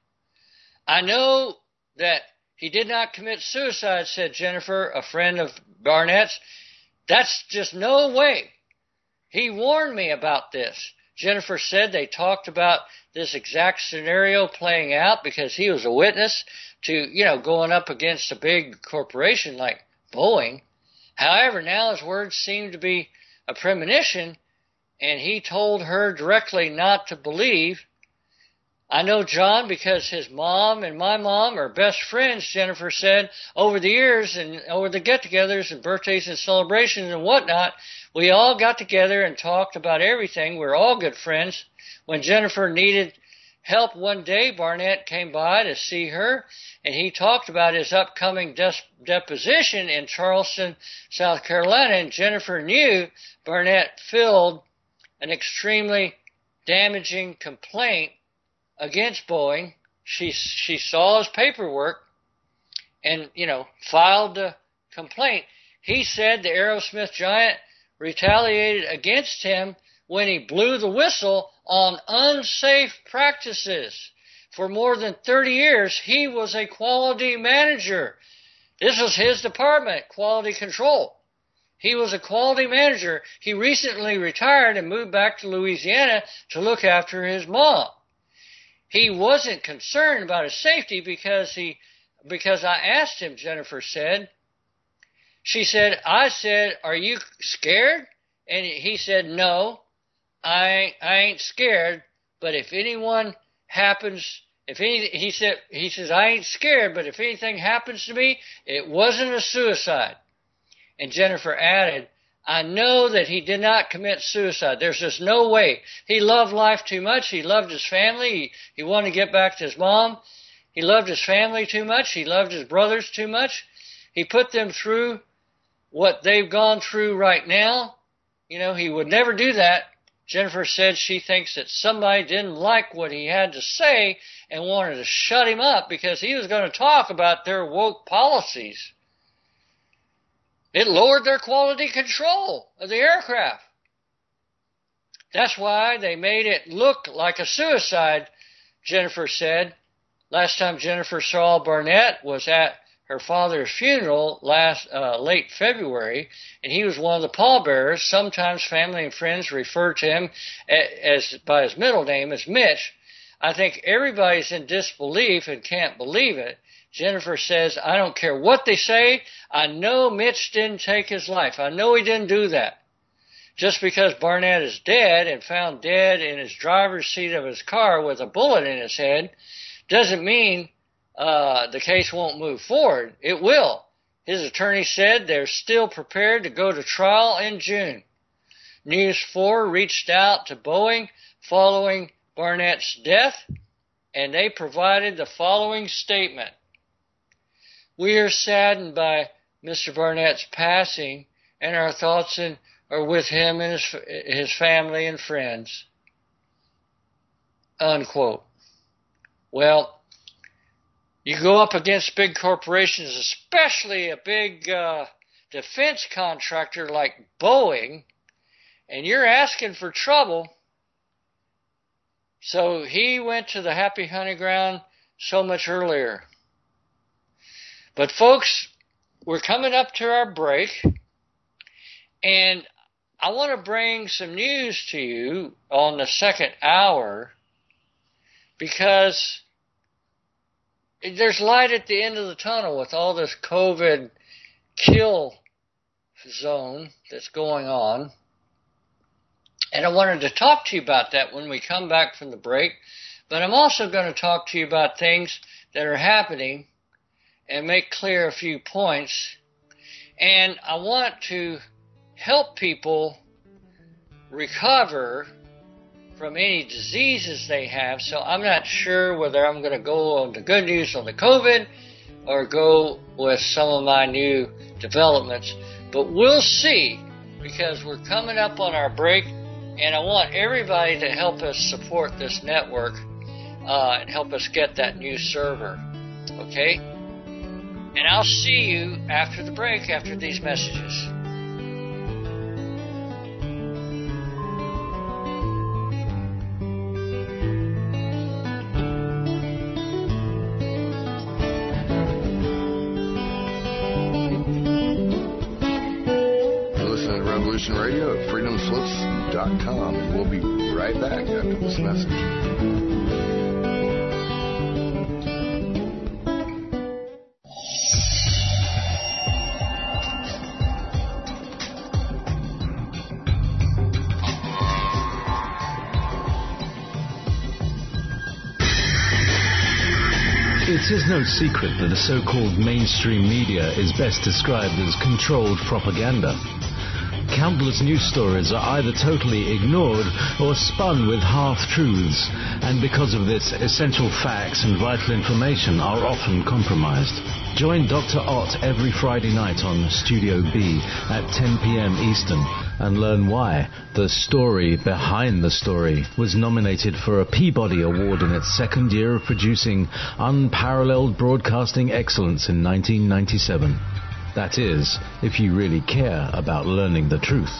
I know that he did not commit suicide, said Jennifer, a friend of Barnett's. That's just no way. He warned me about this. Jennifer said they talked about this exact scenario playing out because he was a witness to, going up against a big corporation like Boeing. However, now his words seem to be a premonition, and he told her directly not to believe. I know John because his mom and my mom are best friends, Jennifer said. Over the years and over the get-togethers and birthdays and celebrations and whatnot, we all got together and talked about everything. We're all good friends. When Jennifer needed help one day, Barnett came by to see her, and he talked about his upcoming deposition in Charleston, South Carolina, and Jennifer knew Barnett filed an extremely damaging complaint against Boeing. She saw his paperwork and, filed the complaint. He said the Aerosmith giant retaliated against him when he blew the whistle on unsafe practices. For more than 30 years, he was a quality manager. This was his department, quality control. He was a quality manager. He recently retired and moved back to Louisiana to look after his mom. He wasn't concerned about his safety because I asked him, Jennifer said. She said, I said, are you scared? And he said, no, I ain't scared, but if anyone happens, he says, I ain't scared, but if anything happens to me, it wasn't a suicide. And Jennifer added, I know that he did not commit suicide. There's just no way. He loved life too much. He loved his family. He wanted to get back to his mom. He loved his family too much. He loved his brothers too much. He put them through what they've gone through right now. He would never do that. Jennifer said she thinks that somebody didn't like what he had to say and wanted to shut him up because he was going to talk about their woke policies. It lowered their quality control of the aircraft. That's why they made it look like a suicide, Jennifer said. last time Jennifer saw Barnett was at her father's funeral late February, and he was one of the pallbearers. Sometimes family and friends refer to him by his middle name as Mitch. I think everybody's in disbelief and can't believe it. Jennifer says, I don't care what they say. I know Mitch didn't take his life. I know he didn't do that. Just because Barnett is dead and found dead in his driver's seat of his car with a bullet in his head doesn't mean the case won't move forward. It will. His attorney said they're still prepared to go to trial in June. News 4 reached out to Boeing following Barnett's death, and they provided the following statement. We are saddened by Mr. Barnett's passing, and our thoughts are with him and his family and friends. Unquote. Well, you go up against big corporations, especially a big defense contractor like Boeing, and you're asking for trouble. So he went to the happy hunting ground so much earlier. But folks, we're coming up to our break, and I want to bring some news to you on the second hour because there's light at the end of the tunnel with all this COVID kill zone that's going on. And I wanted to talk to you about that when we come back from the break. But I'm also going to talk to you about things that are happening and make clear a few points. And I want to help people recover from any diseases they have. So I'm not sure whether I'm going to go on the good news on the COVID or go with some of my new developments. But we'll see, because we're coming up on our break, and I want everybody to help us support this network and help us get that new server. Okay? And I'll see you after the break, after these messages. Radio at freedomslips.com, and we'll be right back after this message. It is no secret that the so-called mainstream media is best described as controlled propaganda. Countless news stories are either totally ignored or spun with half-truths, and because of this, essential facts and vital information are often compromised. Join Dr. Ott every Friday night on Studio B at 10 p.m. Eastern and learn why The Story Behind the Story was nominated for a Peabody Award in its second year of producing unparalleled broadcasting excellence in 1997. That is, if you really care about learning the truth.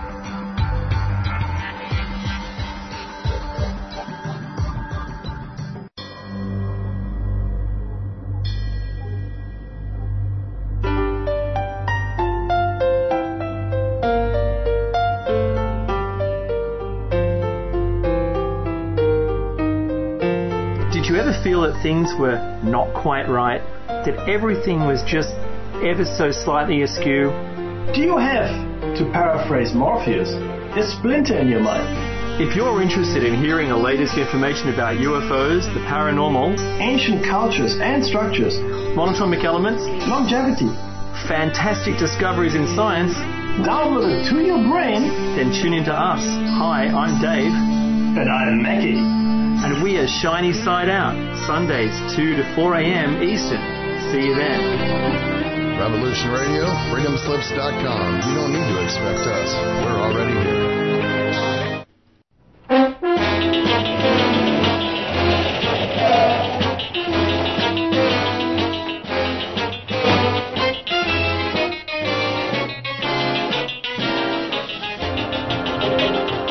Did you ever feel that things were not quite right? That everything was just ever so slightly askew? Do you have, to paraphrase Morpheus, a splinter in your mind? If you're interested in hearing the latest information about UFOs, the paranormal, ancient cultures and structures, monatomic elements, longevity, fantastic discoveries in science, downloaded to your brain, then tune into us. Hi, I'm Dave. And I'm Mackie. And we are Shiny Side Out, Sundays 2 to 4 a.m. Eastern. See you then. Revolution Radio, freedomslips.com. You don't need to expect us. We're already here.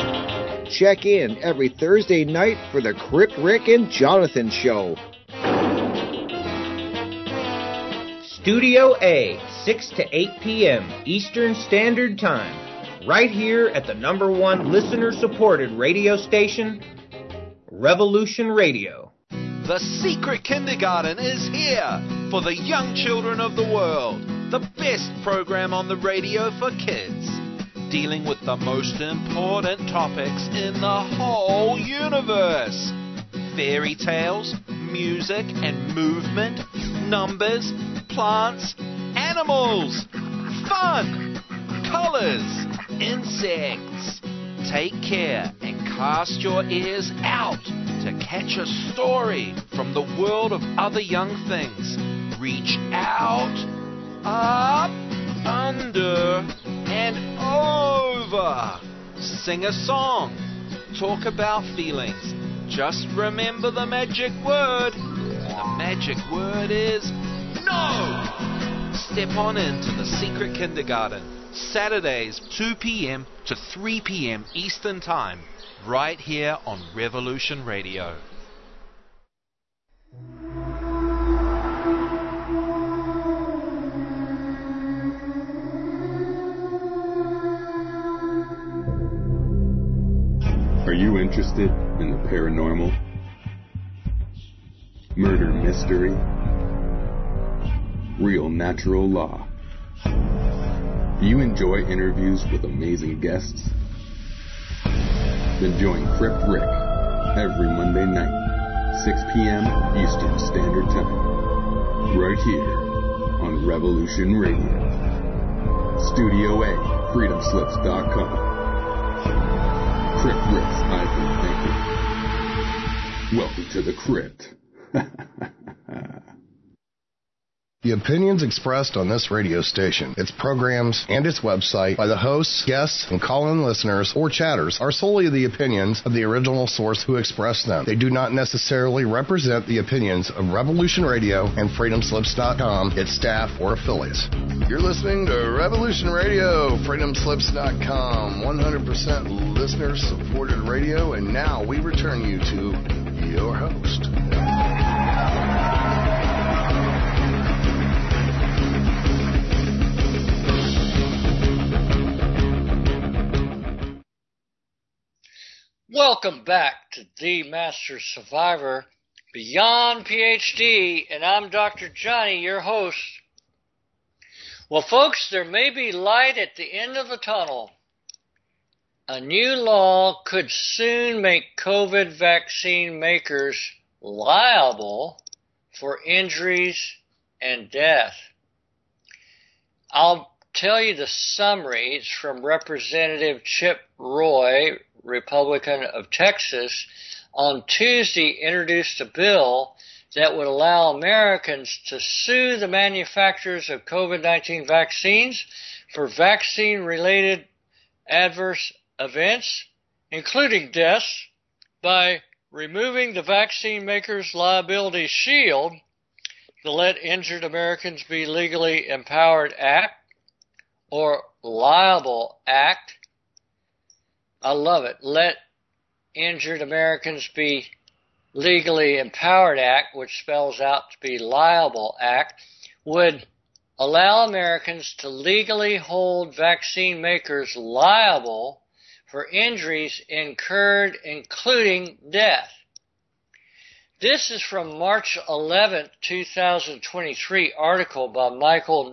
Check in every Thursday night for the Crypt Rick and Jonathan Show. Studio A, 6 to 8 p.m. Eastern Standard Time, right here at the #1 listener-supported radio station, Revolution Radio. The Secret Kindergarten is here for the young children of the world. The best program on the radio for kids, dealing with the most important topics in the whole universe. Fairy tales, music and movement, numbers, plants, animals, fun, colors, insects. Take care and cast your ears out to catch a story from the world of other young things. Reach out, up, under, and over. Sing a song. Talk about feelings. Just remember the magic word. The magic word is no! Step on into the Secret Kindergarten. Saturdays, 2 p.m. to 3 p.m. Eastern Time, right here on Revolution Radio. Are you interested in the paranormal? Murder mystery? Real natural law? Do you enjoy interviews with amazing guests? Then join Crypt Rick every Monday night, 6 p.m. Eastern Standard Time, right here on Revolution Radio. Studio A, freedomslips.com. Crypt Rick's Ivan Thinker. Welcome to the Crypt. The opinions expressed on this radio station, its programs, and its website by the hosts, guests, and call-in listeners or chatters are solely the opinions of the original source who expressed them. They do not necessarily represent the opinions of Revolution Radio and freedomslips.com, its staff, or affiliates. You're listening to Revolution Radio, freedomslips.com, 100% listener-supported radio, and now we return you to your host. Welcome back to The Master Survivor Beyond PhD, and I'm Dr. Johnny, your host. Well, folks, there may be light at the end of the tunnel. A new law could soon make COVID vaccine makers liable for injuries and death. I'll tell you the summary. It's from Representative Chip Roy, Republican of Texas, on Tuesday introduced a bill that would allow Americans to sue the manufacturers of COVID-19 vaccines for vaccine-related adverse events, including deaths, by removing the vaccine maker's liability shield, the Let Injured Americans Be Legally Empowered Act, or Liable Act. I love it. Let Injured Americans Be Legally Empowered Act, which spells out to be Liable Act, would allow Americans to legally hold vaccine makers liable for injuries incurred, including death. This is from March 11, 2023 article by Michael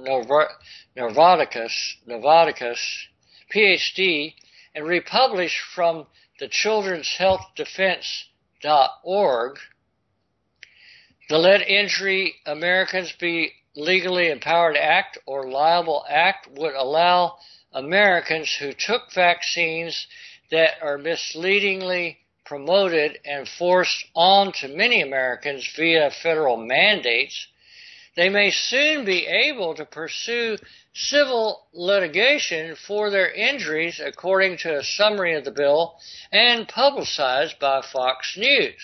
Novotnikus, PhD, and republished from the children'shealthdefense.org. The Let Injured Americans Be Legally Empowered Act, or Liable Act, would allow Americans who took vaccines that are misleadingly promoted and forced on to many Americans via federal mandates. They may soon be able to pursue civil litigation for their injuries, according to a summary of the bill and publicized by Fox News.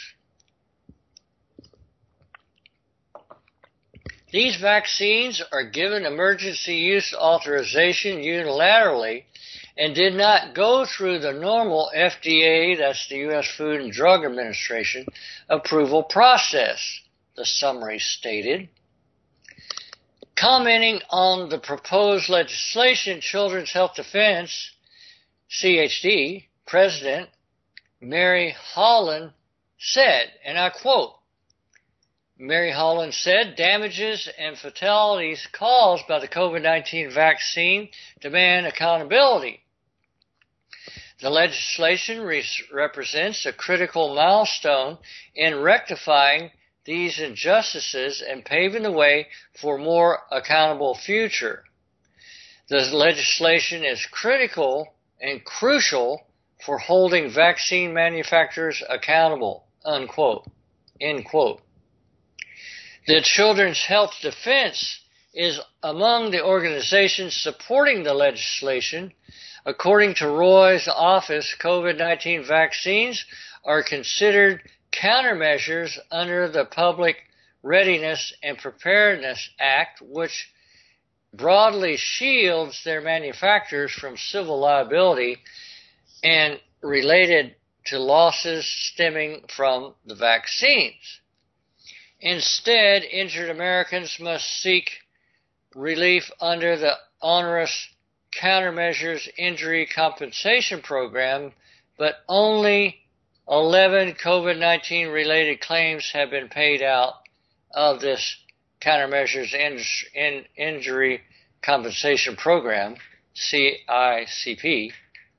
These vaccines are given emergency use authorization unilaterally and did not go through the normal FDA, that's the U.S. Food and Drug Administration, approval process, the summary stated. Commenting on the proposed legislation, Children's Health Defense, CHD, President Mary Holland said, and I quote, Mary Holland said, damages and fatalities caused by the COVID-19 vaccine demand accountability. The legislation represents a critical milestone in rectifying these injustices and paving the way for a more accountable future. The legislation is critical and crucial for holding vaccine manufacturers accountable, unquote, end quote. The Children's Health Defense is among the organizations supporting the legislation. According to Roy's office, COVID-19 vaccines are considered countermeasures under the Public Readiness and Preparedness Act, which broadly shields their manufacturers from civil liability and related to losses stemming from the vaccines. Instead, injured Americans must seek relief under the onerous Countermeasures Injury Compensation Program, but only 11 COVID-19 related claims have been paid out of this Countermeasures Injury Compensation Program, CICP.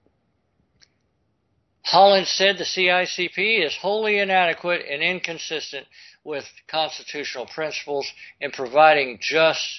Holland said the CICP is wholly inadequate and inconsistent with constitutional principles in providing just,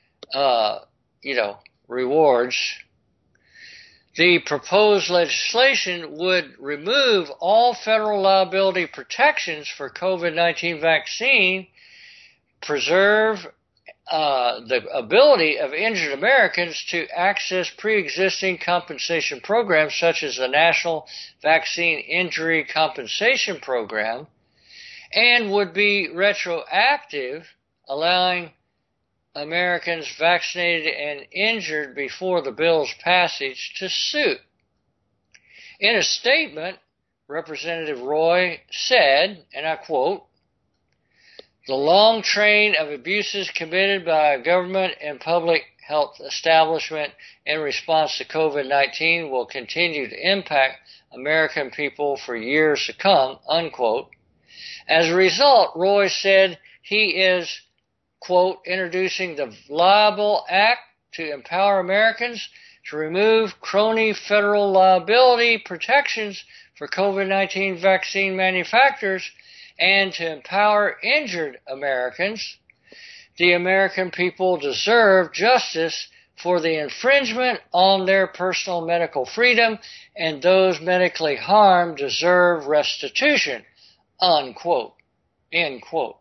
rewards. The proposed legislation would remove all federal liability protections for COVID-19 vaccine, preserve the ability of injured Americans to access pre-existing compensation programs such as the National Vaccine Injury Compensation Program, and would be retroactive, allowing Americans vaccinated and injured before the bill's passage to sue. In a statement, Representative Roy said, and I quote, "The long train of abuses committed by government and public health establishment in response to COVID-19 will continue to impact American people for years to come," unquote. As a result, Roy said he is, quote, "introducing the Liable Act to empower Americans to remove crony federal liability protections for COVID-19 vaccine manufacturers and to empower injured Americans. The American people deserve justice for the infringement on their personal medical freedom, and those medically harmed deserve restitution," unquote, end quote.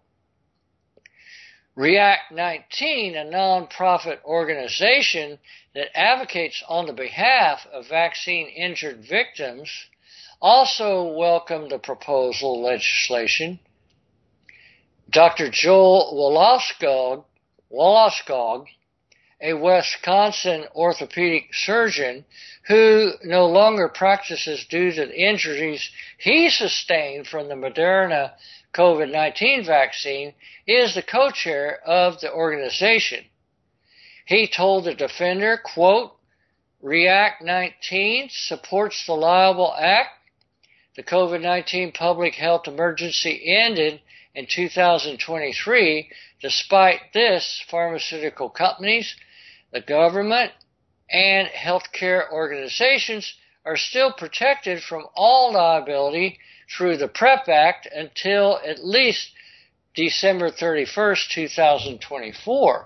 React 19, a nonprofit organization that advocates on the behalf of vaccine-injured victims, also welcomed the proposal legislation. Dr. Joel Woloskog, a Wisconsin orthopedic surgeon who no longer practices due to the injuries he sustained from the Moderna COVID-19 vaccine, is the co-chair of the organization. He told the Defender, quote, "React 19 supports the Liable Act. The COVID-19 public health emergency ended in 2023. Despite this, pharmaceutical companies, the government, and healthcare organizations are still protected from all liability through the PrEP Act until at least December 31st, 2024.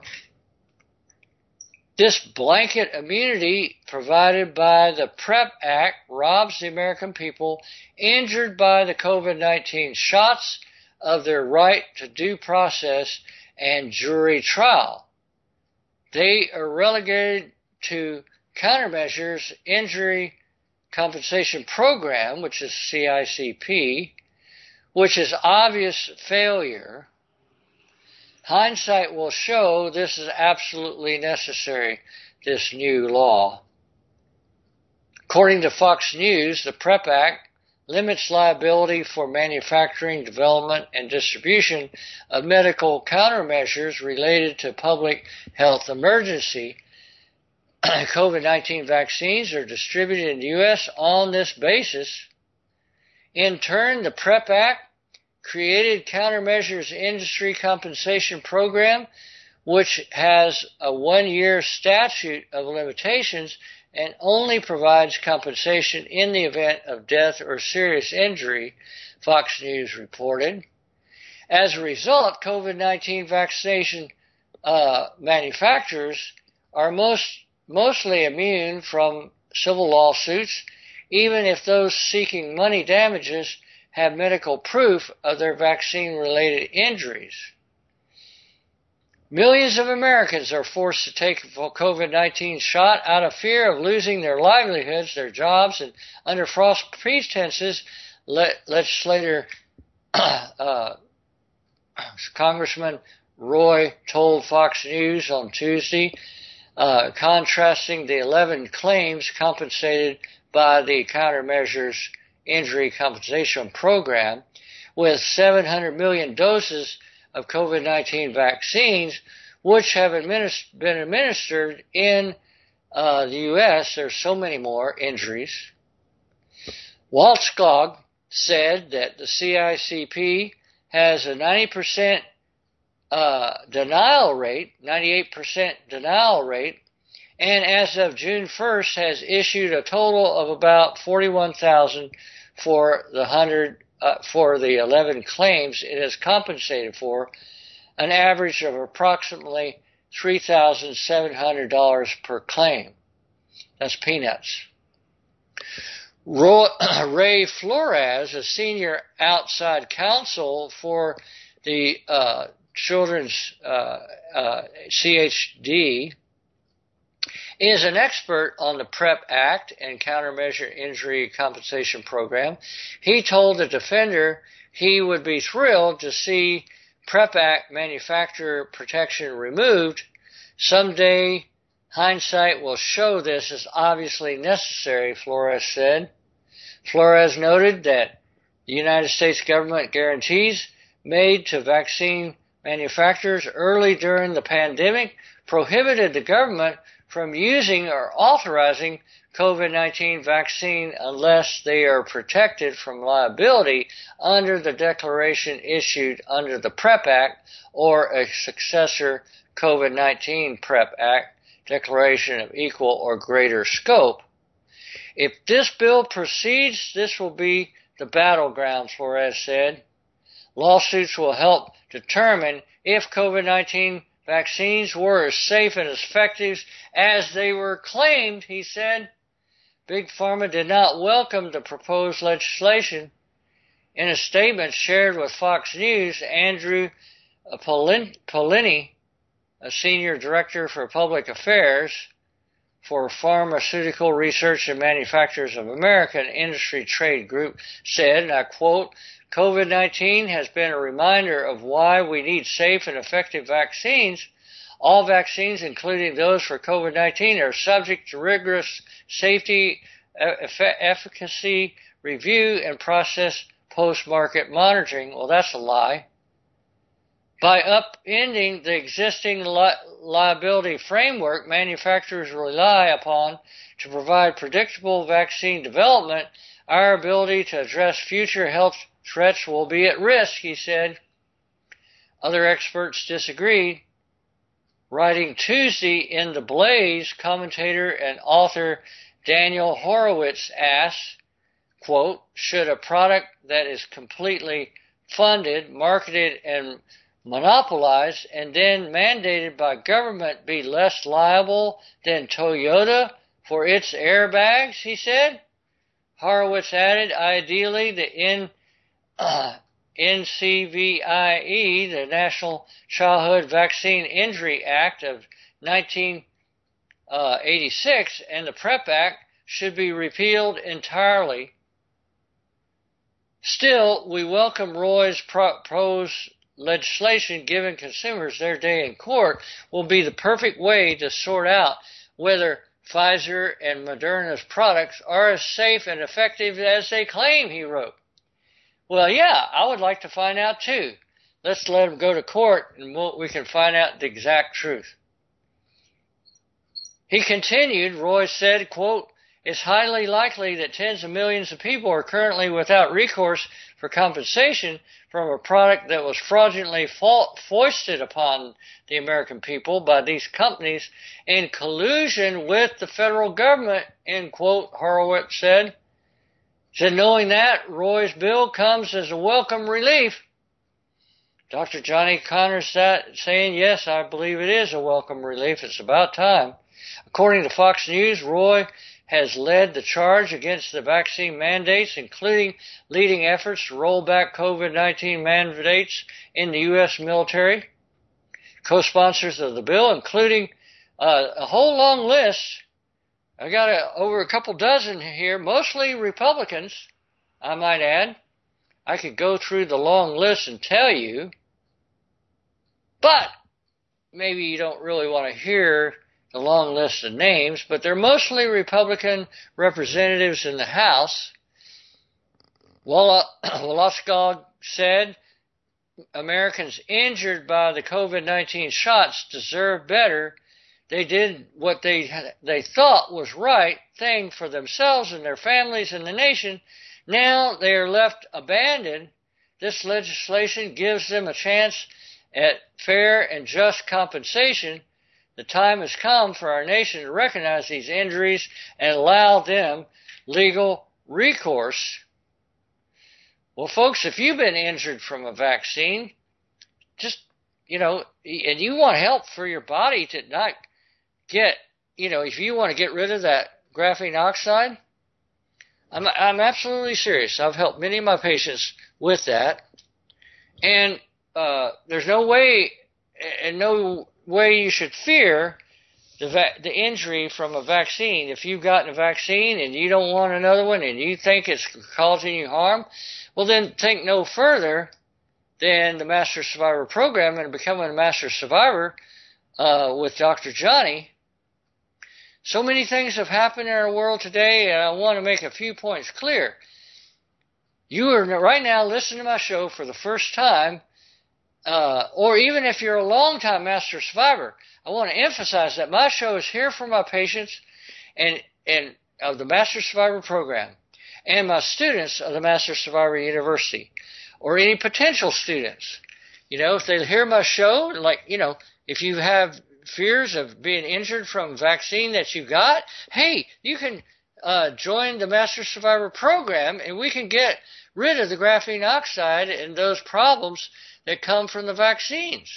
This blanket immunity provided by the PrEP Act robs the American people injured by the COVID-19 shots of their right to due process and jury trial. They are relegated to Countermeasures Injury Compensation Program, which is CICP, which is obvious failure. Hindsight will show this is absolutely necessary, this new law. According to Fox News, the PrEP Act limits liability for manufacturing, development, and distribution of medical countermeasures related to public health emergency. COVID-19 vaccines are distributed in the U.S. on this basis. In turn, the PrEP Act created Countermeasures Industry Compensation Program, which has a 1-year statute of limitations and only provides compensation in the event of death or serious injury, Fox News reported. As a result, COVID-19 vaccination manufacturers are mostly immune from civil lawsuits, even if those seeking money damages have medical proof of their vaccine-related injuries. Millions of Americans are forced to take a COVID-19 shot out of fear of losing their livelihoods, their jobs, and under false pretenses. Legislator Congressman Roy told Fox News on Tuesday, contrasting the 11 claims compensated by the Countermeasures Injury Compensation Program with 700 million doses of COVID-19 vaccines, which have been administered in the U.S. There's so many more injuries. Walt Skog said that the CICP has a 90% denial rate, 98% denial rate, and as of June 1st has issued a total of about 41,000 for the 11 claims it has compensated for, an average of approximately $3,700 per claim. That's peanuts. Ray Flores, a senior outside counsel for the Children's CHD, is an expert on the PrEP Act and Countermeasure Injury Compensation Program. He told the Defender he would be thrilled to see PrEP Act manufacturer protection removed. Someday, hindsight will show this is obviously necessary, Flores said. Flores noted that the United States government guarantees made to vaccine manufacturers early during the pandemic prohibited the government from using or authorizing COVID-19 vaccine unless they are protected from liability under the declaration issued under the PrEP Act or a successor COVID-19 PrEP Act declaration of equal or greater scope. If this bill proceeds, this will be the battleground, Flores said. Lawsuits will help determine if COVID-19 vaccines were as safe and as effective as they were claimed, he said. Big Pharma did not welcome the proposed legislation. In a statement shared with Fox News, Andrew Polini, a senior director for public affairs for Pharmaceutical Research and Manufacturers of America, an industry trade group, said, and I quote, COVID-19 has been a reminder of why we need safe and effective vaccines. All vaccines, including those for COVID-19, are subject to rigorous safety, efficacy review, and process post-market monitoring. Well, that's a lie. By upending the existing liability framework manufacturers rely upon to provide predictable vaccine development, our ability to address future health threats will be at risk, he said. Other experts disagreed. Writing Tuesday in The Blaze, commentator and author Daniel Horowitz asked, quote, should a product that is completely funded, marketed, and monopolized and then mandated by government be less liable than Toyota for its airbags, he said? Horowitz added, ideally the NCVIE, the National Childhood Vaccine Injury Act of 1986, and the PrEP Act should be repealed entirely. Still, we welcome Roy's proposed legislation. Given consumers their day in court will be the perfect way to sort out whether Pfizer and Moderna's products are as safe and effective as they claim, he wrote. Well, yeah, I would like to find out too. Let's let them go to court and we can find out the exact truth. He continued, Roy said, quote, it's highly likely that tens of millions of people are currently without recourse for compensation from a product that was fraudulently foisted upon the American people by these companies in collusion with the federal government, end quote, Horowitz said. Said knowing that, Roy's bill comes as a welcome relief. Dr. Johnny Connors saying, yes, I believe it is a welcome relief. It's about time. According to Fox News, Roy has led the charge against the vaccine mandates, including leading efforts to roll back COVID-19 mandates in the U.S. military. Co-sponsors of the bill, including a whole long list. I got over a couple dozen here, mostly Republicans, I might add. I could go through the long list and tell you, but maybe you don't really want to hear the long list of names, but they're mostly Republican representatives in the House. Woloskog said Americans injured by the COVID-19 shots deserve better. They did what they thought was right thing for themselves and their families and the nation. Now they are left abandoned. This legislation gives them a chance at fair and just compensation. The time has come for our nation to recognize these injuries and allow them legal recourse. Well, folks, if you've been injured from a vaccine, just, and you want help for your body to not get, if you want to get rid of that graphene oxide, I'm absolutely serious. I've helped many of my patients with that. And there's no way you should fear the injury from a vaccine. If you've gotten a vaccine and you don't want another one and you think it's causing you harm, well then think no further than the Master Survivor program and becoming a Master Survivor with Dr. Johnny. So many things have happened in our world today, and I want to make a few points clear. You are right now listening to my show for the first time, or even if you're a long-time Master Survivor, I want to emphasize that my show is here for my patients and of the Master Survivor program and my students of the Master Survivor University, or any potential students. If they hear my show, if you have fears of being injured from vaccine that you got, hey, you can join the Master Survivor program and we can get rid of the graphene oxide and those problems that come from the vaccines.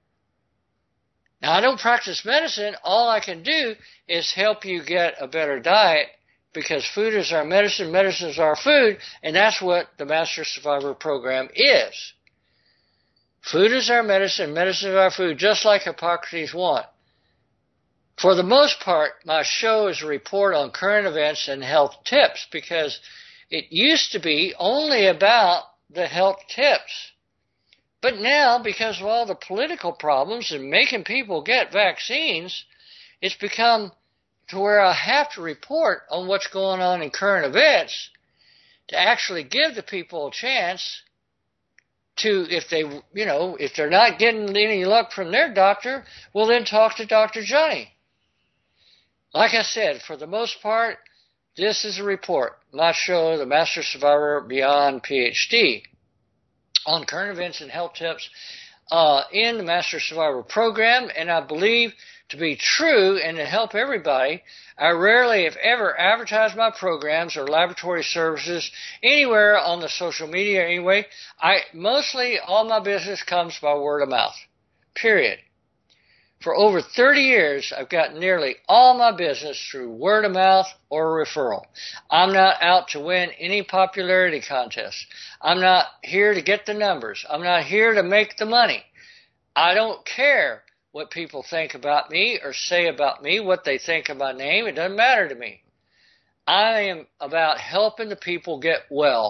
Now, I don't practice medicine. All I can do is help you get a better diet, because food is our medicine, medicine is our food, and that's what the Master Survivor program is. Food is our medicine, medicine is our food, just like Hippocrates 1. For the most part, my show is a report on current events and health tips, because it used to be only about the health tips. But now, because of all the political problems and making people get vaccines, it's become to where I have to report on what's going on in current events to actually give the people a chance to, if they're not getting any luck from their doctor, well then talk to Dr. Johnny. Like I said, for the most part, this is a report, my show, the Master Survivor Beyond PhD, on current events and health tips in the Master Survivor program, and I believe to be true and to help everybody. I rarely, if ever, advertise my programs or laboratory services anywhere on the social media anyway. Mostly all my business comes by word of mouth, period. For over 30 years, I've gotten nearly all my business through word of mouth or referral. I'm not out to win any popularity contests. I'm not here to get the numbers. I'm not here to make the money. I don't care what people think about me or say about me, what they think of my name. It doesn't matter to me. I am about helping the people get well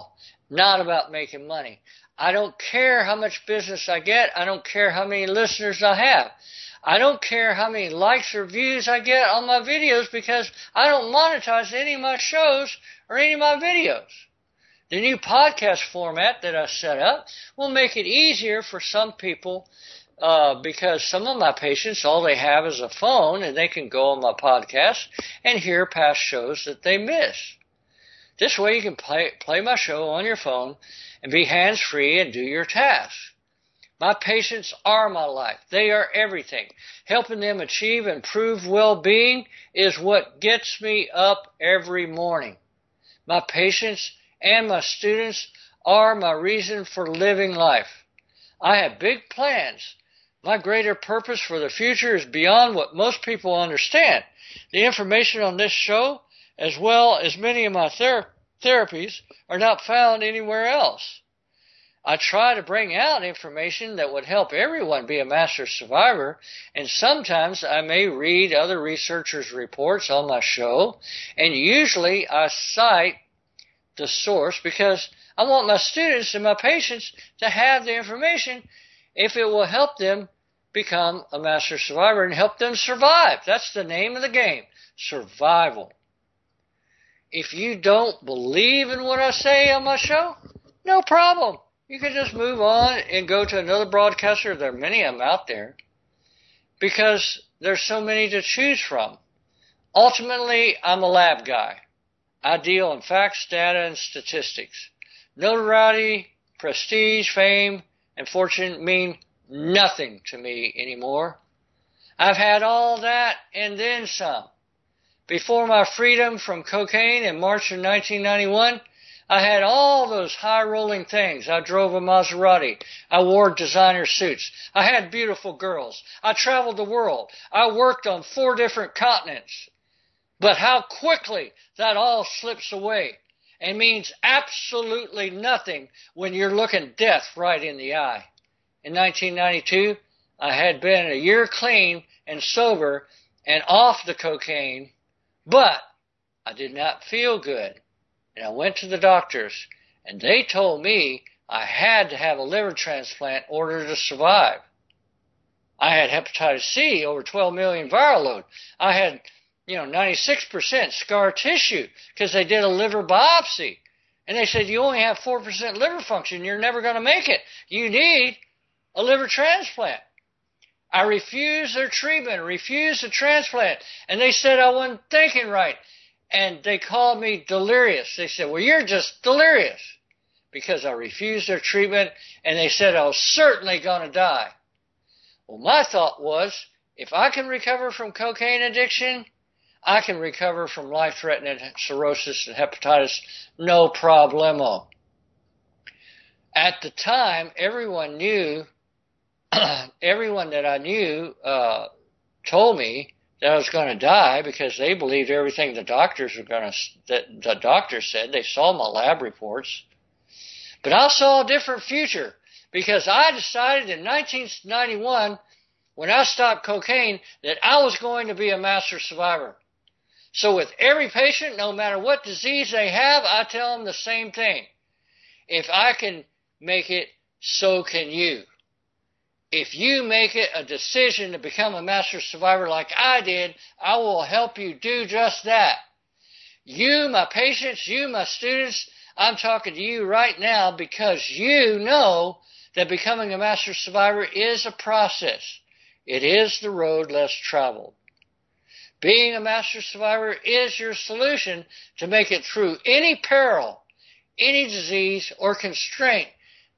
not about making money. I don't care how much business I get. I don't care how many listeners I have. I don't care how many likes or views I get on my videos, because I don't monetize any of my shows or any of my videos. The new podcast format that I set up will make it easier for some people, because some of my patients, all they have is a phone, and they can go on my podcast and hear past shows that they miss. This way you can play my show on your phone and be hands-free and do your tasks. My patients are my life. They are everything. Helping them achieve improved well-being is what gets me up every morning. My patients and my students are my reason for living life. I have big plans. My greater purpose for the future is beyond what most people understand. The information on this show, as well as many of my therapies, are not found anywhere else. I try to bring out information that would help everyone be a master survivor, and sometimes I may read other researchers' reports on my show, and usually I cite the source because I want my students and my patients to have the information if it will help them become a master survivor and help them survive. That's the name of the game, survival. If you don't believe in what I say on my show, no problem. You can just move on and go to another broadcaster. There are many of them out there because there's so many to choose from. Ultimately, I'm a lab guy. I deal in facts, data, and statistics. Notoriety, prestige, fame, and fortune mean nothing to me anymore. I've had all that and then some. Before my freedom from cocaine in March of 1991, I had all those high-rolling things. I drove a Maserati. I wore designer suits. I had beautiful girls. I traveled the world. I worked on 4 different continents. But how quickly that all slips away and means absolutely nothing when you're looking death right in the eye. In 1992, I had been a year clean and sober and off the cocaine, but I did not feel good. And I went to the doctors, and they told me I had to have a liver transplant in order to survive. I had hepatitis C, over 12 million viral load. I had 96% scar tissue because they did a liver biopsy. And they said, you only have 4% liver function. You're never going to make it. You need a liver transplant. I refused their treatment, refused the transplant. And they said I wasn't thinking right. And they called me delirious. They said, well, you're just delirious. Because I refused their treatment, and they said I was certainly going to die. Well, my thought was, if I can recover from cocaine addiction, I can recover from life-threatening cirrhosis and hepatitis, no problemo. At the time, everyone that I knew told me that I was going to die because they believed everything the doctors said. They saw my lab reports. But I saw a different future because I decided in 1991, when I stopped cocaine, that I was going to be a master survivor. So with every patient, no matter what disease they have, I tell them the same thing. If I can make it, so can you. If you make it a decision to become a master survivor like I did, I will help you do just that. You, my patients, you, my students, I'm talking to you right now because you know that becoming a master survivor is a process. It is the road less traveled. Being a master survivor is your solution to make it through any peril, any disease or constraint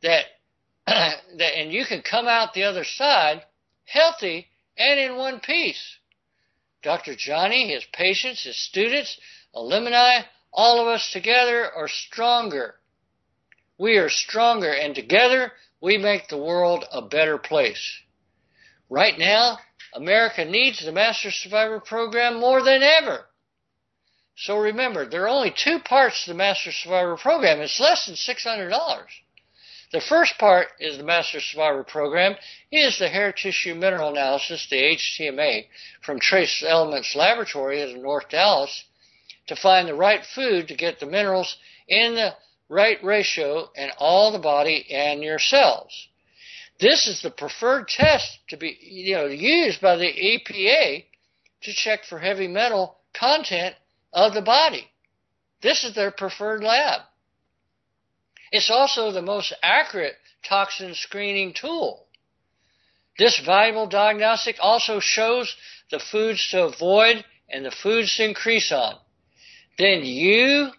and you can come out the other side healthy and in one piece. Dr. Johnny, his patients, his students, alumni, all of us together are stronger. We are stronger, and together we make the world a better place. Right now, America needs the Master Survivor program more than ever. So remember, there are only 2 parts to the Master Survivor program. It's less than $600. The first part is the Master Survivor program is the hair tissue mineral analysis, the HTMA, from Trace Elements Laboratory in North Dallas to find the right food to get the minerals in the right ratio in all the body and your cells. This is the preferred test to be used by the EPA to check for heavy metal content of the body. This is their preferred lab. It's also the most accurate toxin screening tool. This valuable diagnostic also shows the foods to avoid and the foods to increase on. Then your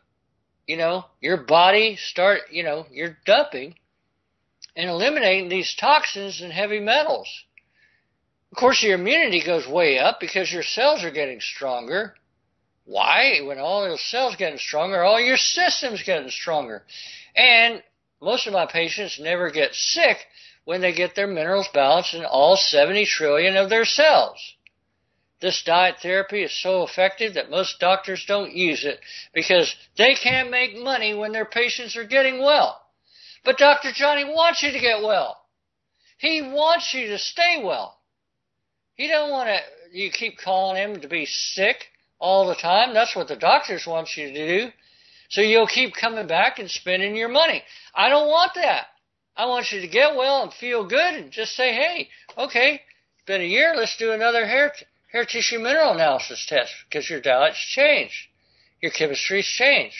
body you're dumping and eliminating these toxins and heavy metals. Of course, your immunity goes way up because your cells are getting stronger. Why? When all those cells getting stronger, all your system's getting stronger. And most of my patients never get sick when they get their minerals balanced in all 70 trillion of their cells. This diet therapy is so effective that most doctors don't use it because they can't make money when their patients are getting well. But Dr. Johnny wants you to get well. He wants you to stay well. He don't want you keep calling him to be sick all the time. That's what the doctors want you to do. So you'll keep coming back and spending your money. I don't want that. I want you to get well and feel good and just say, hey, okay, it's been a year, let's do another hair tissue mineral analysis test because your diet's changed. Your chemistry's changed.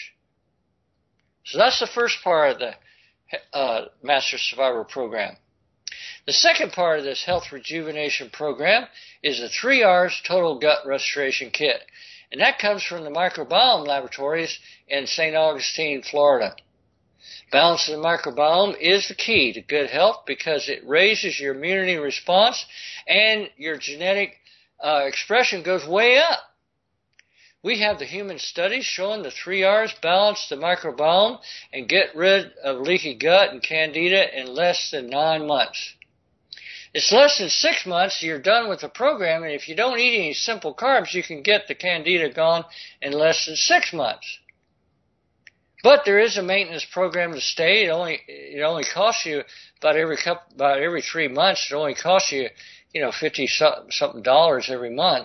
So that's the first part of the Master Survivor program. The second part of this health rejuvenation program is the 3 R's Total Gut Restoration Kit. And that comes from the Microbiome Laboratories in St. Augustine, Florida. Balance of the microbiome is the key to good health because it raises your immunity response and your genetic expression goes way up. We have the human studies showing the 3 R's balance the microbiome and get rid of leaky gut and candida in less than 9 months. It's less than 6 months, you're done with the program, and if you don't eat any simple carbs, you can get the candida gone in less than 6 months. But there is a maintenance program to stay. It only costs you about every 3 months. It only costs you, $50-something every month.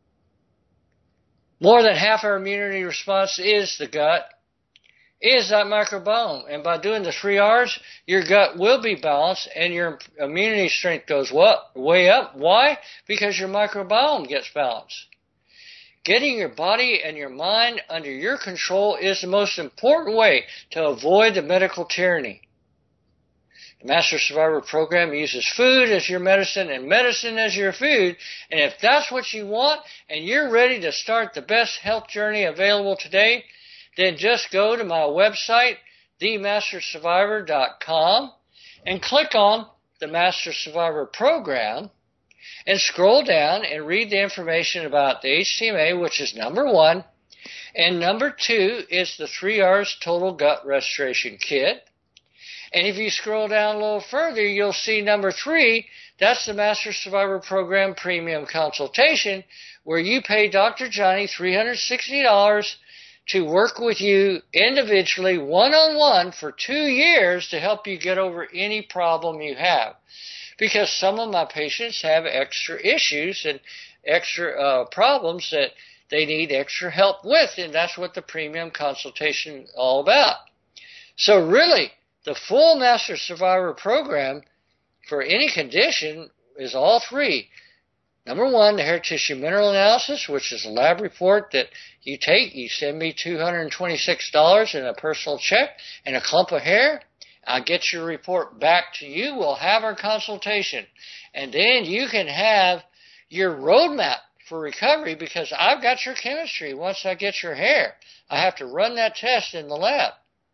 More than half our immunity response is the gut, is that microbiome. And by doing the 3 R's, your gut will be balanced and your immunity strength goes way up. Why? Because your microbiome gets balanced. Getting your body and your mind under your control is the most important way to avoid the medical tyranny. The Master Survivor program uses food as your medicine and medicine as your food. And if that's what you want and you're ready to start the best health journey available today, then just go to my website, themastersurvivor.com, and click on the Master Survivor program and scroll down and read the information about the HTMA, which is number 1. And number 2 is the 3 R's Total Gut Restoration Kit. And if you scroll down a little further, you'll see number 3. That's the Master Survivor Program Premium Consultation, where you pay Dr. Johnny $360 to work with you individually, one-on-one, for 2 years to help you get over any problem you have. Because some of my patients have extra issues and extra problems that they need extra help with, and that's what the premium consultation is all about. So really, the full Master Survivor program for any condition is all 3. Number 1, the hair tissue mineral analysis, which is a lab report that you take. You send me $226 in a personal check and a clump of hair. I'll get your report back to you. We'll have our consultation. And then you can have your roadmap for recovery because I've got your chemistry once I get your hair. I have to run that test in the lab.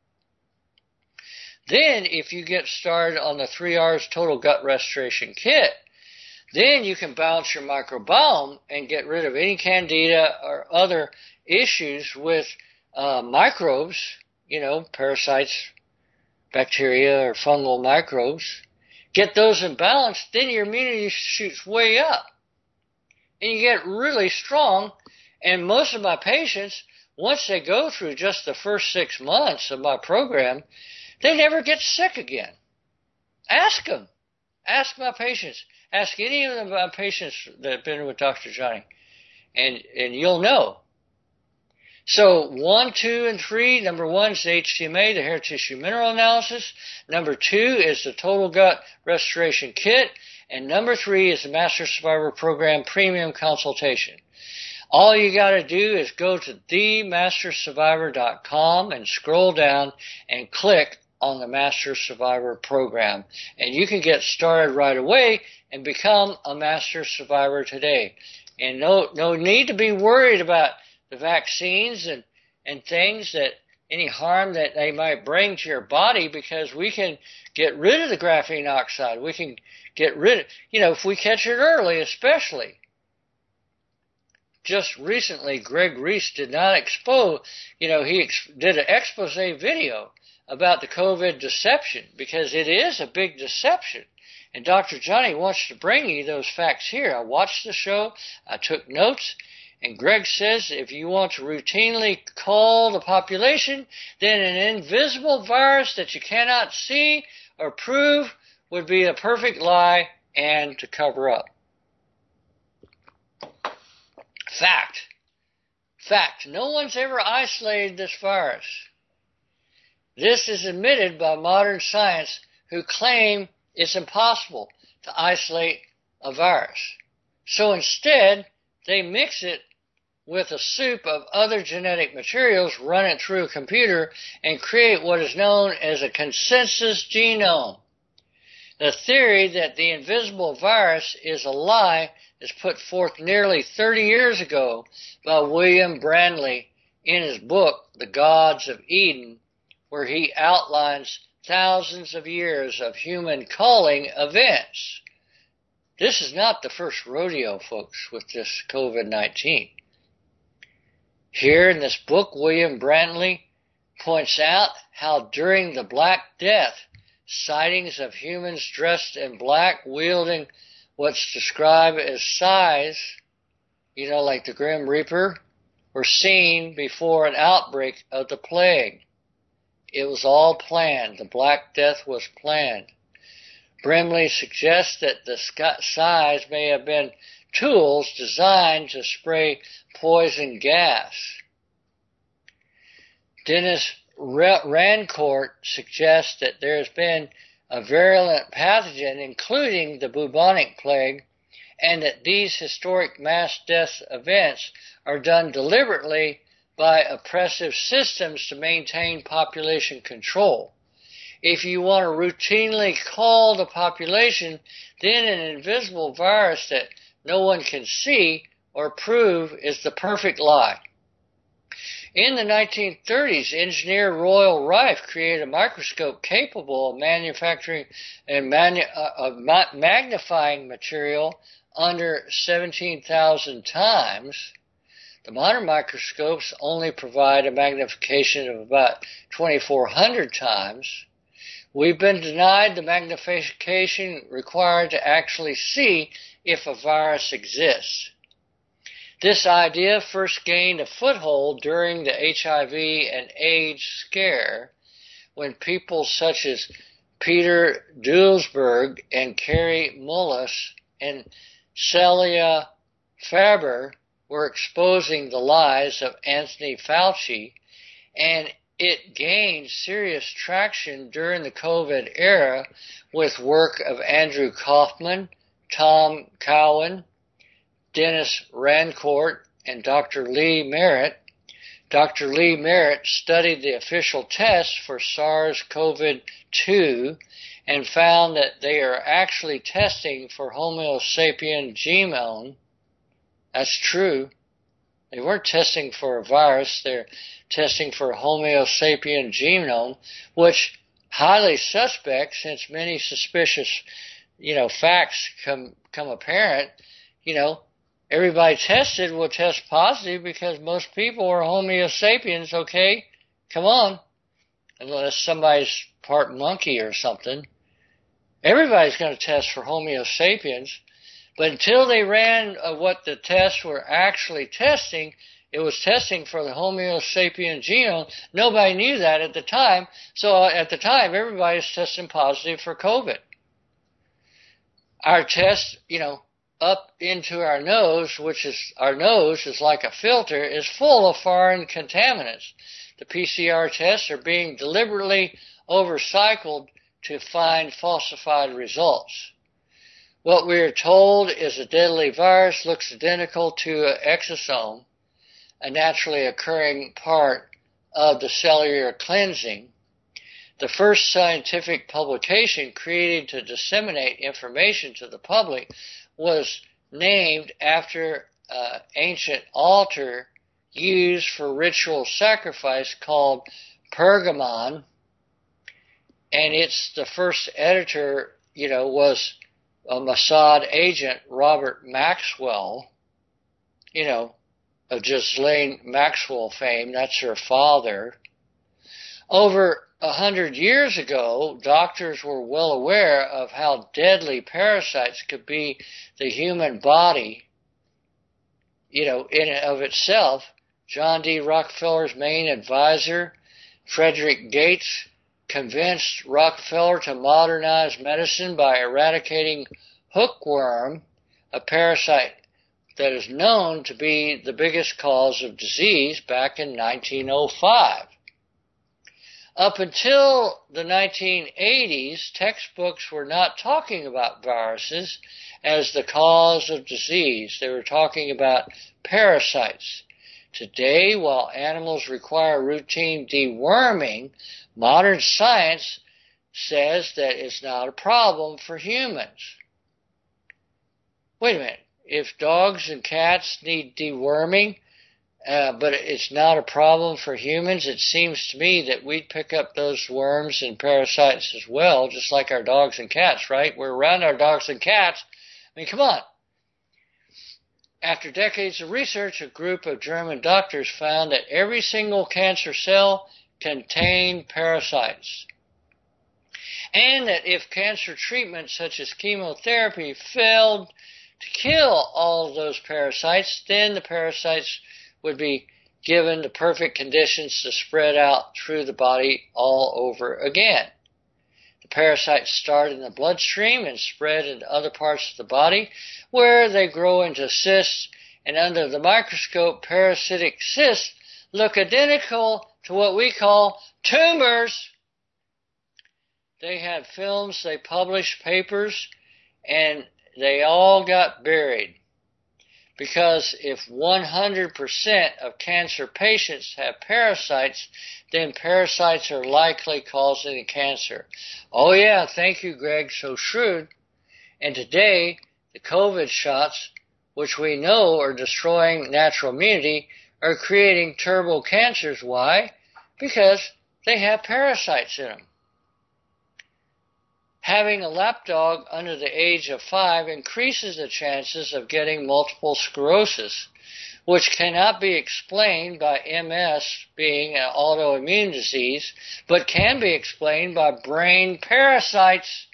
Then if you get started on the 3 R's Total Gut Restoration Kit, then you can balance your microbiome and get rid of any candida or other issues with microbes, parasites, bacteria, or fungal microbes. Get those in balance, then your immunity shoots way up. And you get really strong. And most of my patients, once they go through just the first 6 months of my program, they never get sick again. Ask them. Ask my patients. Ask any of my patients that have been with Dr. Johnny, and you'll know. So 1, 2, and 3, number 1 is the HTMA, the hair tissue mineral analysis. Number 2 is the Total Gut Restoration Kit. And number 3 is the Master Survivor Program Premium Consultation. All you got to do is go to themastersurvivor.com and scroll down and click on the Master Survivor Program. And you can get started right away and become a Master Survivor today. And no need to be worried about the vaccines and things, that any harm that they might bring to your body, because we can get rid of the graphene oxide. We can get rid of, if we catch it early, especially. Just recently, Greg Reese did not expose, he did an expose video about the COVID deception, because it is a big deception. And Dr. Johnny wants to bring you those facts here. I watched the show, I took notes, and Greg says if you want to routinely cull the population, then an invisible virus that you cannot see or prove would be a perfect lie and to cover up. Fact. No one's ever isolated this virus. This is admitted by modern science, who claim it's impossible to isolate a virus. So instead, they mix it with a soup of other genetic materials, run it through a computer, and create what is known as a consensus genome. The theory that the invisible virus is a lie is put forth nearly 30 years ago by William Brandley in his book, The Gods of Eden, where he outlines thousands of years of human culling events. This is not the first rodeo, folks, with this COVID-19. Here in this book, William Brandley points out how during the Black Death, sightings of humans dressed in black wielding what's described as scythes, like the Grim Reaper, were seen before an outbreak of the plague. It was all planned. The Black Death was planned. Bremley suggests that the scythes may have been tools designed to spray poison gas. Dennis Rancourt suggests that there has been a virulent pathogen, including the bubonic plague, and that these historic mass death events are done deliberately by oppressive systems to maintain population control. If you want to routinely cull the population, then an invisible virus that no one can see or prove is the perfect lie. In the 1930s, engineer Royal Rife created a microscope capable of manufacturing and magnifying material under 17,000 times. The modern microscopes only provide a magnification of about 2,400 times. We've been denied the magnification required to actually see if a virus exists. This idea first gained a foothold during the HIV and AIDS scare, when people such as Peter Duesberg and Carrie Mullis and Celia Faber were exposing the lies of Anthony Fauci, and it gained serious traction during the COVID era with work of Andrew Kaufman, Tom Cowan, Dennis Rancourt, and Dr. Lee Merritt. Dr. Lee Merritt studied the official tests for SARS-CoV-2 and found that they are actually testing for Homo sapien genome. That's true. They weren't testing for a virus, they're testing for Homo sapien genome, which highly suspect since many suspicious, facts come apparent. Everybody tested will test positive because most people are Homo sapiens, okay? Come on. Unless somebody's part monkey or something. Everybody's going to test for Homo sapiens. But until they ran what the tests were actually testing, it was testing for the Homo sapien genome. Nobody knew that at the time. So at the time, everybody's testing positive for COVID. Our test, up into our nose, our nose is like a filter, is full of foreign contaminants. The PCR tests are being deliberately overcycled to find falsified results. What we are told is a deadly virus looks identical to an exosome, a naturally occurring part of the cellular cleansing. The first scientific publication created to disseminate information to the public was named after an ancient altar used for ritual sacrifice called Pergamon, and the first editor, was a Mossad agent, Robert Maxwell, of Ghislaine Maxwell fame. That's her father. Over 100 years ago, doctors were well aware of how deadly parasites could be the human body, in and of itself. John D. Rockefeller's main advisor, Frederick Gates, convinced Rockefeller to modernize medicine by eradicating hookworm, a parasite that is known to be the biggest cause of disease, back in 1905. Up until the 1980s, textbooks were not talking about viruses as the cause of disease. They were talking about parasites. Today, while animals require routine deworming, modern science says that it's not a problem for humans. Wait a minute. If dogs and cats need deworming, but it's not a problem for humans, it seems to me that we'd pick up those worms and parasites as well, just like our dogs and cats, right? We're around our dogs and cats. I mean, come on. After decades of research, a group of German doctors found that every single cancer cell contained parasites. And that if cancer treatment such as chemotherapy failed to kill all of those parasites, then the parasites would be given the perfect conditions to spread out through the body all over again. The parasites start in the bloodstream and spread into other parts of the body, where they grow into cysts, and under the microscope, parasitic cysts look identical to what we call tumors. They had films, they published papers, and they all got buried. Because if 100% of cancer patients have parasites, then parasites are likely causing the cancer. Oh yeah, thank you, Greg, so shrewd. And today, the COVID shots, which we know are destroying natural immunity, are creating terrible cancers. Why? Because they have parasites in them. Having a lapdog under the age of 5 increases the chances of getting multiple sclerosis, which cannot be explained by MS being an autoimmune disease, but can be explained by brain parasites.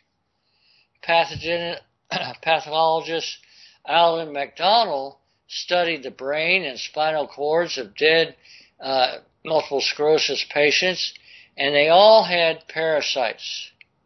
Pathologist Alan MacDonald studied the brain and spinal cords of dead multiple sclerosis patients, and they all had parasites.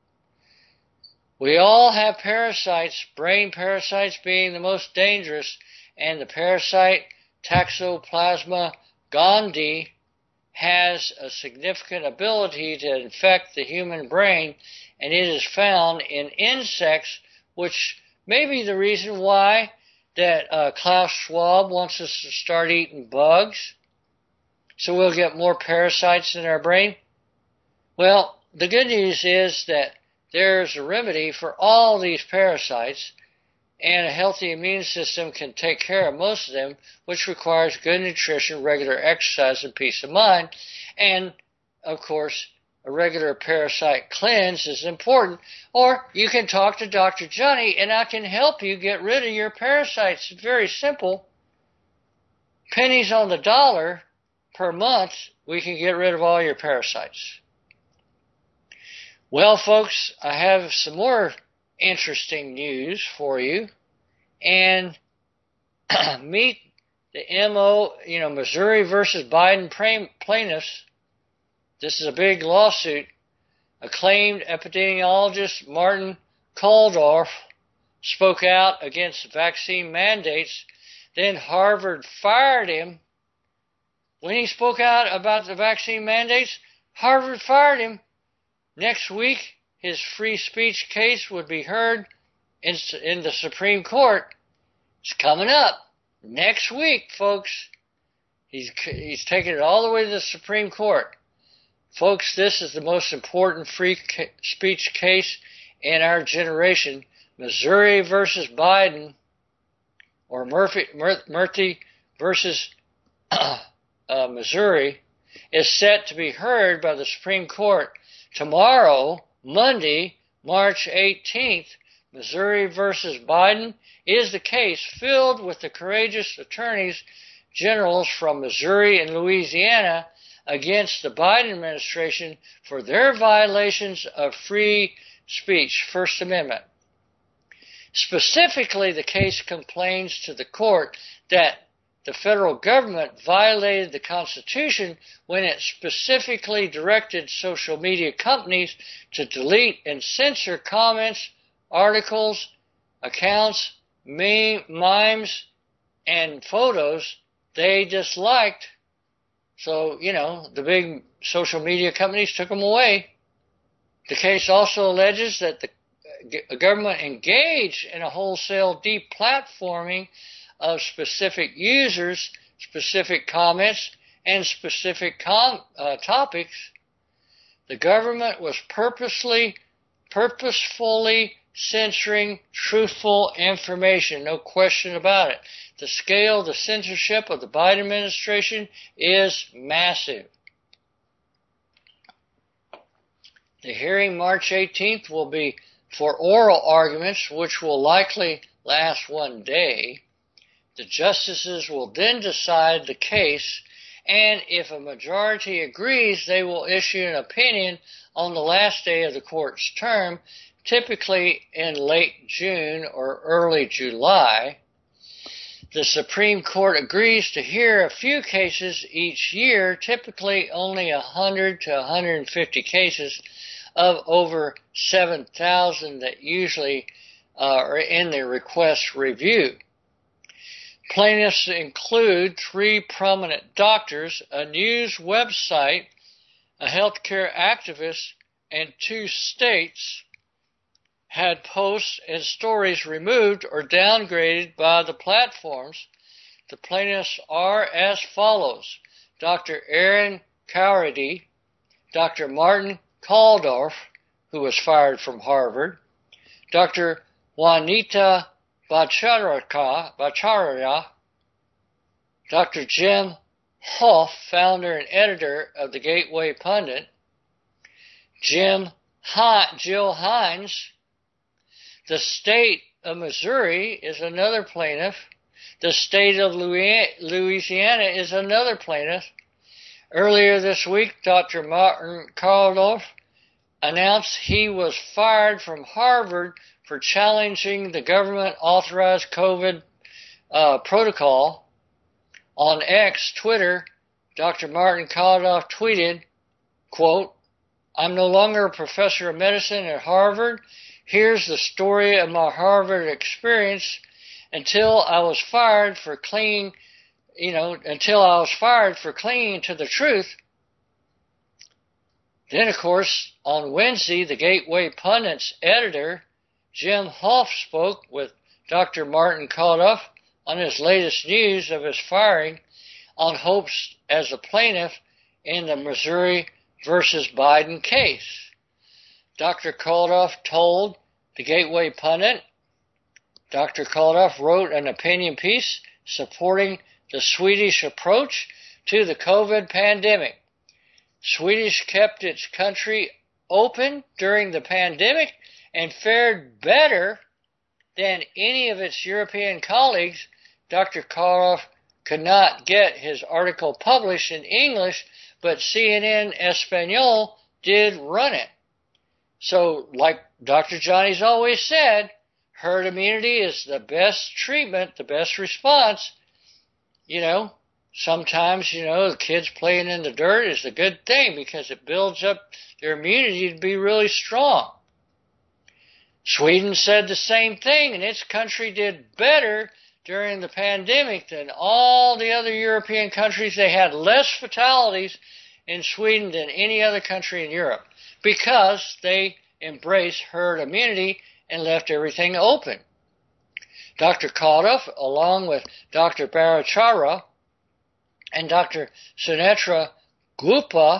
We all have parasites, brain parasites being the most dangerous, and the parasite Toxoplasma gondii has a significant ability to infect the human brain, and it is found in insects, which may be the reason why that Klaus Schwab wants us to start eating bugs, so we'll get more parasites in our brain. Well, the good news is that there's a remedy for all these parasites, and a healthy immune system can take care of most of them, which requires good nutrition, regular exercise, and peace of mind. And, of course, a regular parasite cleanse is important. Or you can talk to Dr. Johnny, and I can help you get rid of your parasites. It's very simple. Pennies on the dollar per month, we can get rid of all your parasites. Well, folks, I have some more interesting news for you. And meet the Missouri versus Biden plaintiffs. This is a big lawsuit. Acclaimed epidemiologist Martin Kulldorff spoke out against vaccine mandates. Then Harvard fired him. When he spoke out about the vaccine mandates, Harvard fired him. Next week, his free speech case would be heard in the Supreme Court. It's coming up next week, folks. He's taking it all the way to the Supreme Court. Folks, this is the most important free speech case in our generation. Missouri versus Biden, or Murphy versus Missouri, is set to be heard by the Supreme Court tomorrow, Monday, March 18th. Missouri versus Biden is the case filled with the courageous attorneys generals from Missouri and Louisiana against the Biden administration for their violations of free speech, First Amendment. Specifically, the case complains to the court that the federal government violated the Constitution when it specifically directed social media companies to delete and censor comments, articles, accounts, memes, and photos they disliked. So, the big social media companies took them away. The case also alleges that the government engaged in a wholesale deplatforming of specific users, specific comments, and specific topics. The government was purposefully censoring truthful information, no question about it. The scale of the censorship of the Biden administration is massive. The hearing March 18th will be for oral arguments, which will likely last one day. The justices will then decide the case, and if a majority agrees, they will issue an opinion on the last day of the court's term, typically in late June or early July. The Supreme Court agrees to hear a few cases each year, typically only 100 to 150 cases of over 7,000 that usually are in the request review. Plaintiffs include 3 prominent doctors, a news website, a healthcare activist, and 2 states had posts and stories removed or downgraded by the platforms. The plaintiffs are as follows: Dr. Aaron Cowrady, Dr. Martin Kulldorff, who was fired from Harvard, Dr. Juanita Bacharya, Dr. Jim Hoff, founder and editor of the Gateway Pundit, Jill Hines. The state of Missouri is another plaintiff. The state of Louisiana is another plaintiff. Earlier this week, Dr. Martin Kulldorff announced he was fired from Harvard for challenging the government-authorized COVID protocol. On X, Twitter, Dr. Martin Kulldorff tweeted, quote, "I'm no longer a professor of medicine at Harvard. Here's the story of my Harvard experience until I was fired for clinging to the truth." Then, of course, on Wednesday, the Gateway Pundit's editor, Jim Hoff, spoke with Dr. Martin Kulldorff on his latest news of his firing on hopes as a plaintiff in the Missouri versus Biden case. Dr. Kulldorff told the Gateway Pundit, Dr. Kulldorff wrote an opinion piece supporting the Swedish approach to the COVID pandemic. Swedish kept its country open during the pandemic and fared better than any of its European colleagues. Dr. Kulldorff could not get his article published in English, but CNN Espanol did run it. So, like Dr. Johnny's always said, herd immunity is the best treatment, the best response. Sometimes, the kids playing in the dirt is a good thing because it builds up their immunity to be really strong. Sweden said the same thing, and its country did better during the pandemic than all the other European countries. They had less fatalities in Sweden than any other country in Europe because they embraced herd immunity and left everything open. Dr. Kautoff, along with Dr. Bhattacharya and Dr. Sunetra Gupta,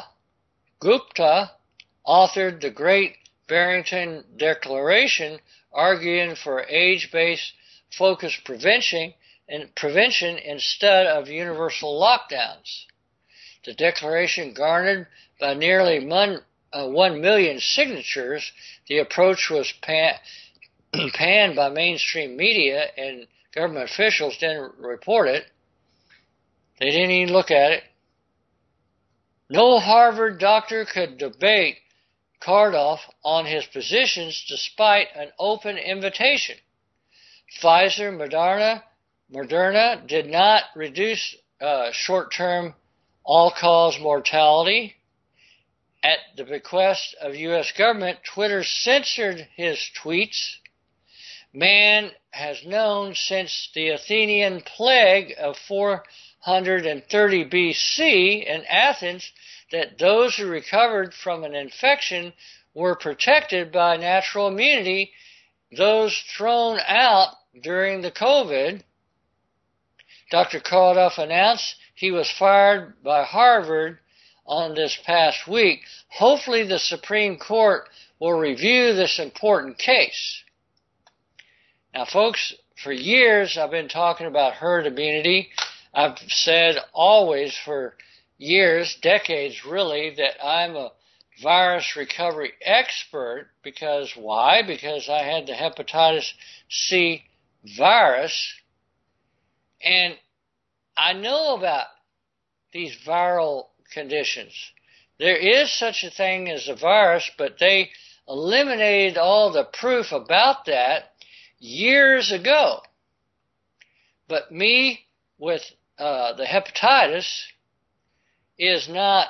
authored the Great Barrington Declaration, arguing for age-based focused prevention instead of universal lockdowns. The declaration garnered by nearly 1 million signatures. The approach was panned by mainstream media, and government officials didn't report it. They didn't even look at it. No Harvard doctor could debate Kautoff on his positions despite an open invitation. Pfizer, Moderna did not reduce short-term all-cause mortality. At the bequest of U.S. government, Twitter censored his tweets. Man has known since the Athenian plague of 430 B.C. in Athens that those who recovered from an infection were protected by natural immunity. Those thrown out during the COVID, Dr. Kautoff announced he was fired by Harvard on this past week. Hopefully the Supreme Court will review this important case. Now, folks, for years I've been talking about herd immunity. I've said always for years, decades really, that I'm a virus recovery expert. Because why? Because I had the hepatitis C virus, and I know about these viral conditions. There is such a thing as a virus, but they eliminated all the proof about that years ago. But me with the hepatitis is not,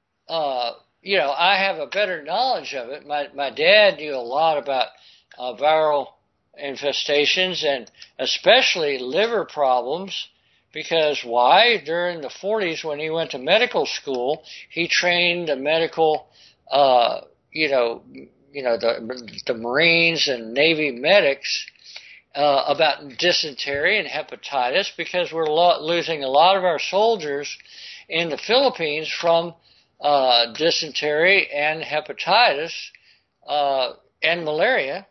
I have a better knowledge of it. My dad knew a lot about viral infestations and especially liver problems. Because why? During the 40s, when he went to medical school, he trained the medical, the Marines and Navy medics about dysentery and hepatitis, because we're losing a lot of our soldiers in the Philippines from dysentery and hepatitis and malaria.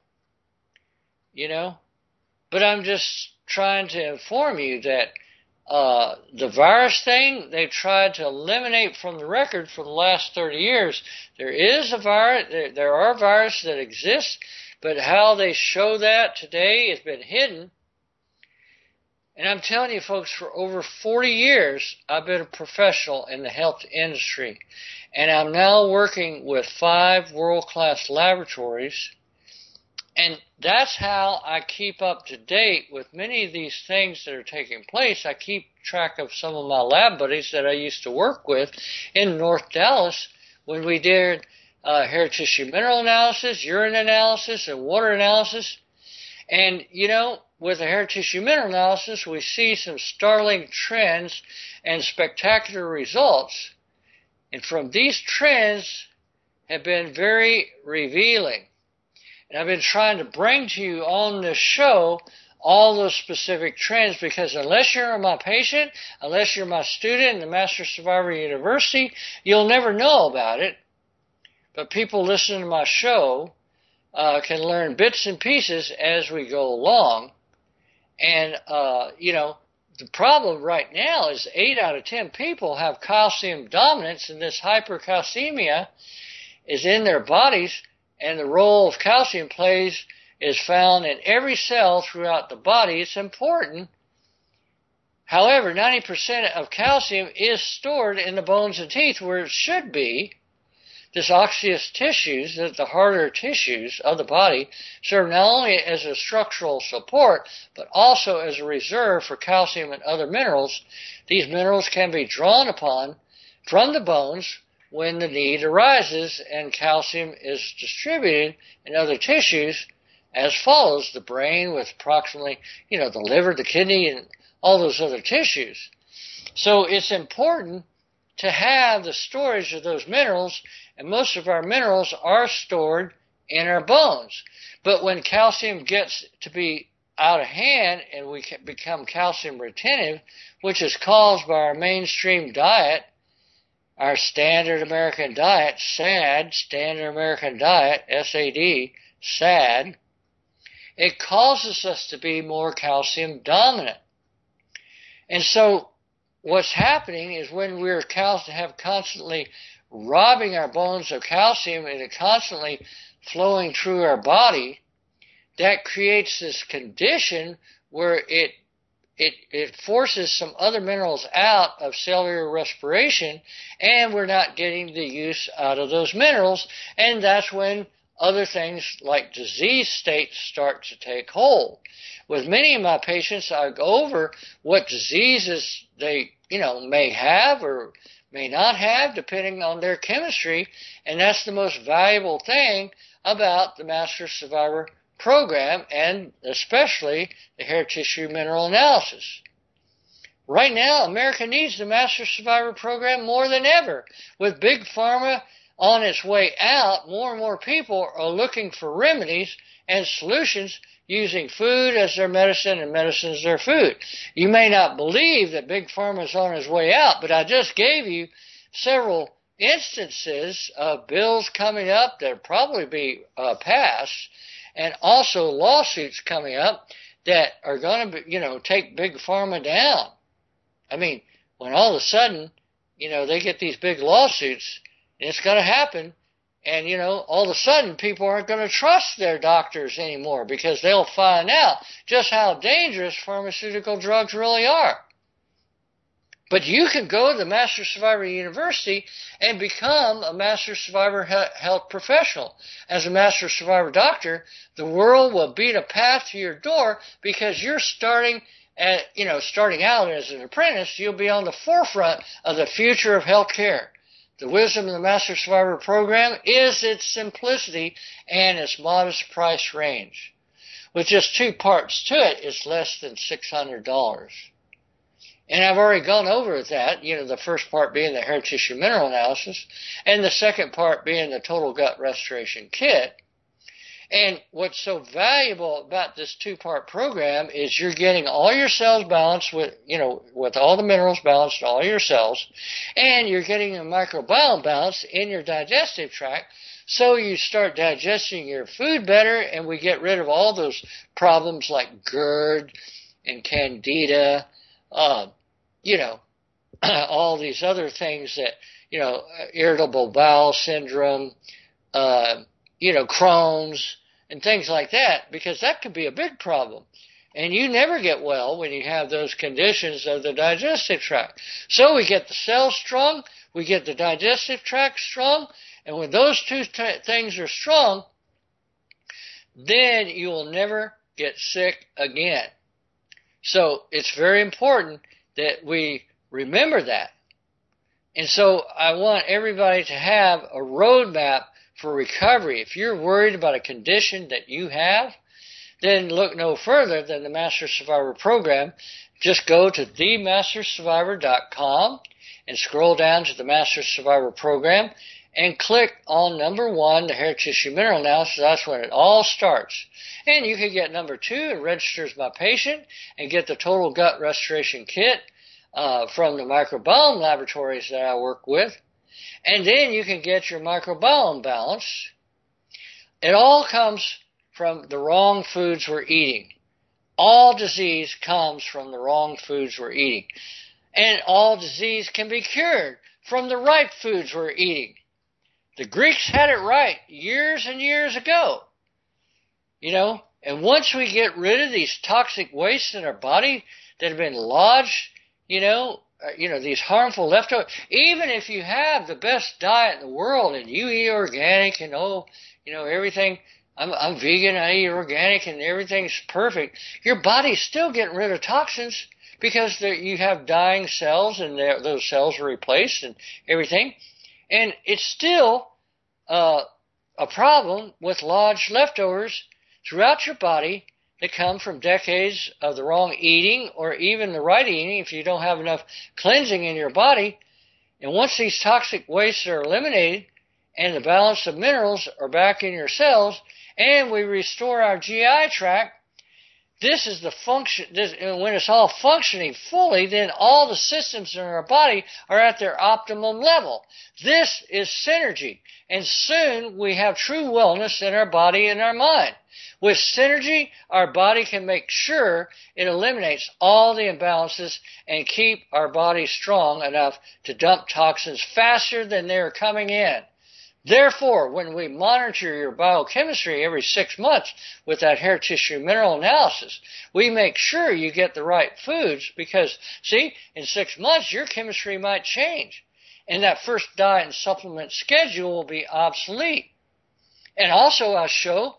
But I'm just trying to inform you that the virus thing, they've tried to eliminate from the record for the last 30 years. There is a virus, there are viruses that exist, but how they show that today has been hidden. And I'm telling you, folks, for over 40 years, I've been a professional in the health industry. And I'm now working with 5 world-class laboratories. And that's how I keep up to date with many of these things that are taking place. I keep track of some of my lab buddies that I used to work with in North Dallas when we did hair tissue mineral analysis, urine analysis, and water analysis. And, with the hair tissue mineral analysis, we see some startling trends and spectacular results. And from these trends have been very revealing. And I've been trying to bring to you on this show all those specific trends, because unless you're my patient, unless you're my student in the Master Survivor University, you'll never know about it. But people listening to my show can learn bits and pieces as we go along. And, the problem right now is 8 out of 10 people have calcium dominance, and this hypercalcemia is in their bodies. And the role of calcium is found in every cell throughout the body. It's important. However, 90% of calcium is stored in the bones and teeth where it should be. This osseous tissues, the harder tissues of the body, serve not only as a structural support, but also as a reserve for calcium and other minerals. These minerals can be drawn upon from the bones when the need arises and calcium is distributed in other tissues as follows: the brain with approximately, the liver, the kidney, and all those other tissues. So it's important to have the storage of those minerals, and most of our minerals are stored in our bones. But when calcium gets to be out of hand and we can become calcium retentive, which is caused by our mainstream diet, our standard American diet, SAD, standard American diet, SAD, SAD, it causes us to be more calcium dominant. And so what's happening is when we're constantly robbing our bones of calcium and it constantly flowing through our body, that creates this condition where it forces some other minerals out of cellular respiration, and we're not getting the use out of those minerals, and that's when other things like disease states start to take hold. With many of my patients, I go over what diseases they, may have or may not have, depending on their chemistry, and that's the most valuable thing about the Master Survivor program, and especially the hair tissue mineral analysis. Right now, America needs the Master Survivor program more than ever. With Big Pharma on its way out, more and more people are looking for remedies and solutions using food as their medicine and medicine as their food. You may not believe that Big Pharma is on its way out, but I just gave you several instances of bills coming up that will probably be passed, and also lawsuits coming up that are going to, take Big Pharma down. I mean, when all of a sudden, they get these big lawsuits, and it's going to happen, and, all of a sudden people aren't going to trust their doctors anymore because they'll find out just how dangerous pharmaceutical drugs really are. But you can go to the Master Survivor University and become a Master Survivor health professional. As a Master Survivor doctor, the world will beat a path to your door because you're starting out as an apprentice. You'll be on the forefront of the future of healthcare. The wisdom of the Master Survivor program is its simplicity and its modest price range. With just 2 parts to it, it's less than $600. And I've already gone over that, the first part being the hair tissue mineral analysis, and the second part being the total gut restoration kit. And what's so valuable about this 2-part program is you're getting all your cells balanced with all the minerals balanced in all your cells, and you're getting a microbiome balance in your digestive tract, so you start digesting your food better, and we get rid of all those problems like GERD and Candida, all these other things that, irritable bowel syndrome, Crohn's, and things like that, because that could be a big problem. And you never get well when you have those conditions of the digestive tract. So we get the cells strong, we get the digestive tract strong, and when those two things are strong, then you will never get sick again. So it's very important that we remember that. And so I want everybody to have a roadmap for recovery. If you're worried about a condition that you have, then look no further than the Master Survivor program. Just go to themastersurvivor.com and scroll down to the Master Survivor program and click on number 1, the hair tissue mineral analysis. That's when it all starts. And you can get number 2 and register as my patient and get the total gut restoration kit from the microbiome laboratories that I work with. And then you can get your microbiome balance. It all comes from the wrong foods we're eating. All disease comes from the wrong foods we're eating. And all disease can be cured from the right foods we're eating. The Greeks had it right years and years ago. And once we get rid of these toxic wastes in our body that have been lodged, these harmful leftovers, even if you have the best diet in the world and you eat organic and everything, I'm vegan, I eat organic and everything's perfect, your body's still getting rid of toxins because you have dying cells and those cells are replaced and everything. And it's still a problem with lodged leftovers throughout your body that come from decades of the wrong eating or even the right eating if you don't have enough cleansing in your body. And once these toxic wastes are eliminated and the balance of minerals are back in your cells and we restore our GI tract, this is the function. When it's all functioning fully, then all the systems in our body are at their optimum level. This is synergy. And soon we have true wellness in our body and our mind. With synergy, our body can make sure it eliminates all the imbalances and keep our body strong enough to dump toxins faster than they're coming in. Therefore, when we monitor your biochemistry every 6 months with that hair tissue mineral analysis, we make sure you get the right foods because, see, in 6 months your chemistry might change and that first diet and supplement schedule will be obsolete. And also I'll show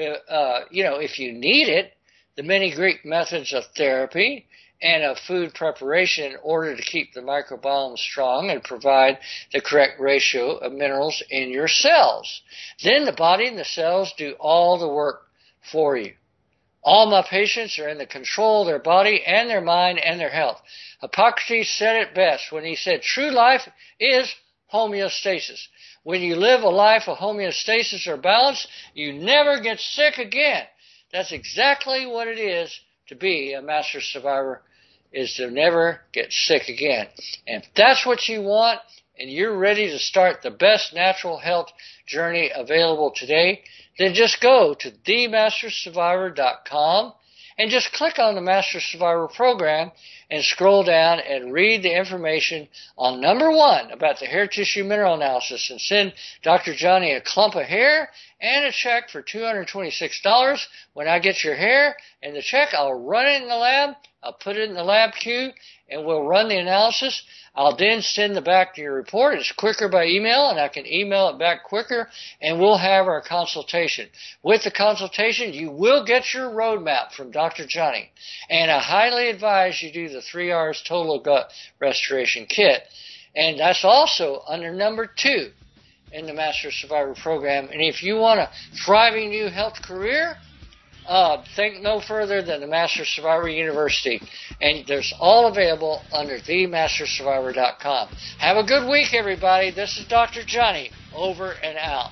if you need it, the many Greek methods of therapy and of food preparation in order to keep the microbiome strong and provide the correct ratio of minerals in your cells. Then the body and the cells do all the work for you. All my patients are in the control of their body and their mind and their health. Hippocrates said it best when he said, true life is homeostasis. When you live a life of homeostasis or balance, you never get sick again. That's exactly what it is to be a master survivor, is to never get sick again. And if that's what you want and you're ready to start the best natural health journey available today, then just go to themastersurvivor.com and just click on the Master Survivor program and scroll down and read the information on number 1 about the hair tissue mineral analysis and send Dr. Johnny a clump of hair and a check for $226. When I get your hair and the check, I'll run it in the lab, I'll put it in the lab queue, and we'll run the analysis. I'll then send it back to your report. It's quicker by email, and I can email it back quicker, and we'll have our consultation. With the consultation, you will get your roadmap from Dr. Johnny, and I highly advise you do the 3 R's Total Gut Restoration Kit, and that's also under number 2 in the Master Survivor program. And if you want a thriving new health career, think no further than the Master Survivor University. And there's all available under themastersurvivor.com. Have a good week, everybody. This is Dr. Johnny, over and out.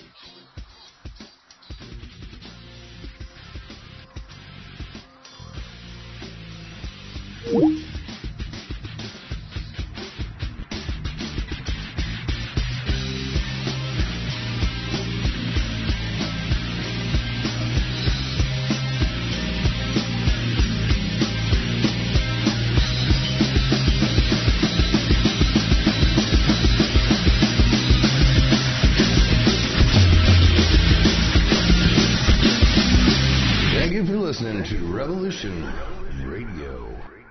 Listening to Revolution Radio.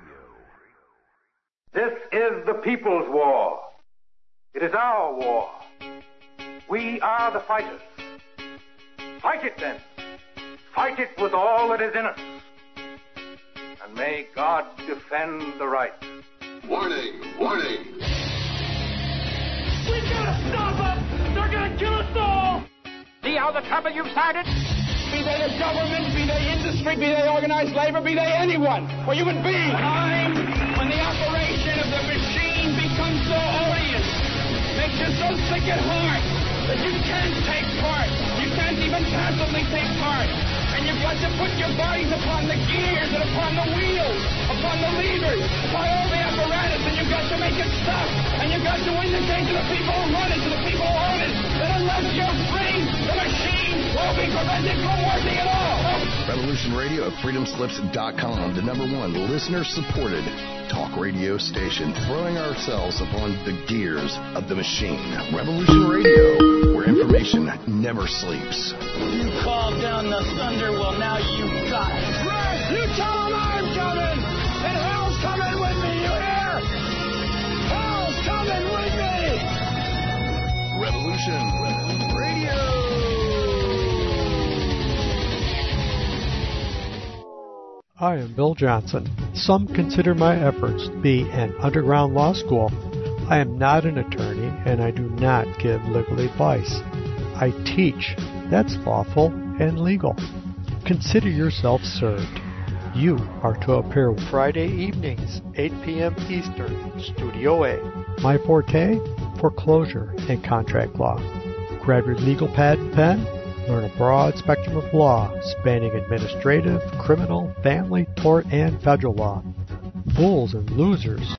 This is the people's war. It is our war. We are the fighters. Fight it then. Fight it with all that is in us. And may God defend the right. Warning! Warning! We've got to stop them! They're going to kill us all! See how the trouble you've started? Be they the government, be they industry, be they organized labor, be they anyone, or human beings. Time when the operation of the machine becomes so odious, makes you so sick at heart that you can't take part. You can't even passively take part. And you've got to put your bodies upon the gears and upon the wheels, upon the levers, upon all the apparatus, and you've got to make it stop. And you've got to indicate to the people who run it, to the people who own it, that unless you're free, the machine will be prevented from working at all. Revolution Radio at freedomslips.com, the number 1 listener-supported talk radio station, throwing ourselves upon the gears of the machine. Revolution Radio, where information never sleeps. You called down the thunder, well now you've got it. Right, you tell them I'm coming, and hell's coming with me, you hear? Hell's coming with me! Revolution Radio! I am Bill Johnson. Some consider my efforts to be an underground law school. I am not an attorney, and I do not give legal advice. I teach. That's lawful and legal. Consider yourself served. You are to appear Friday evenings, 8 p.m. Eastern, Studio A. My forte? Foreclosure and contract law. Grab your legal pad and pen. Learn a broad spectrum of law spanning administrative, criminal, family, tort, and federal law. Fools and losers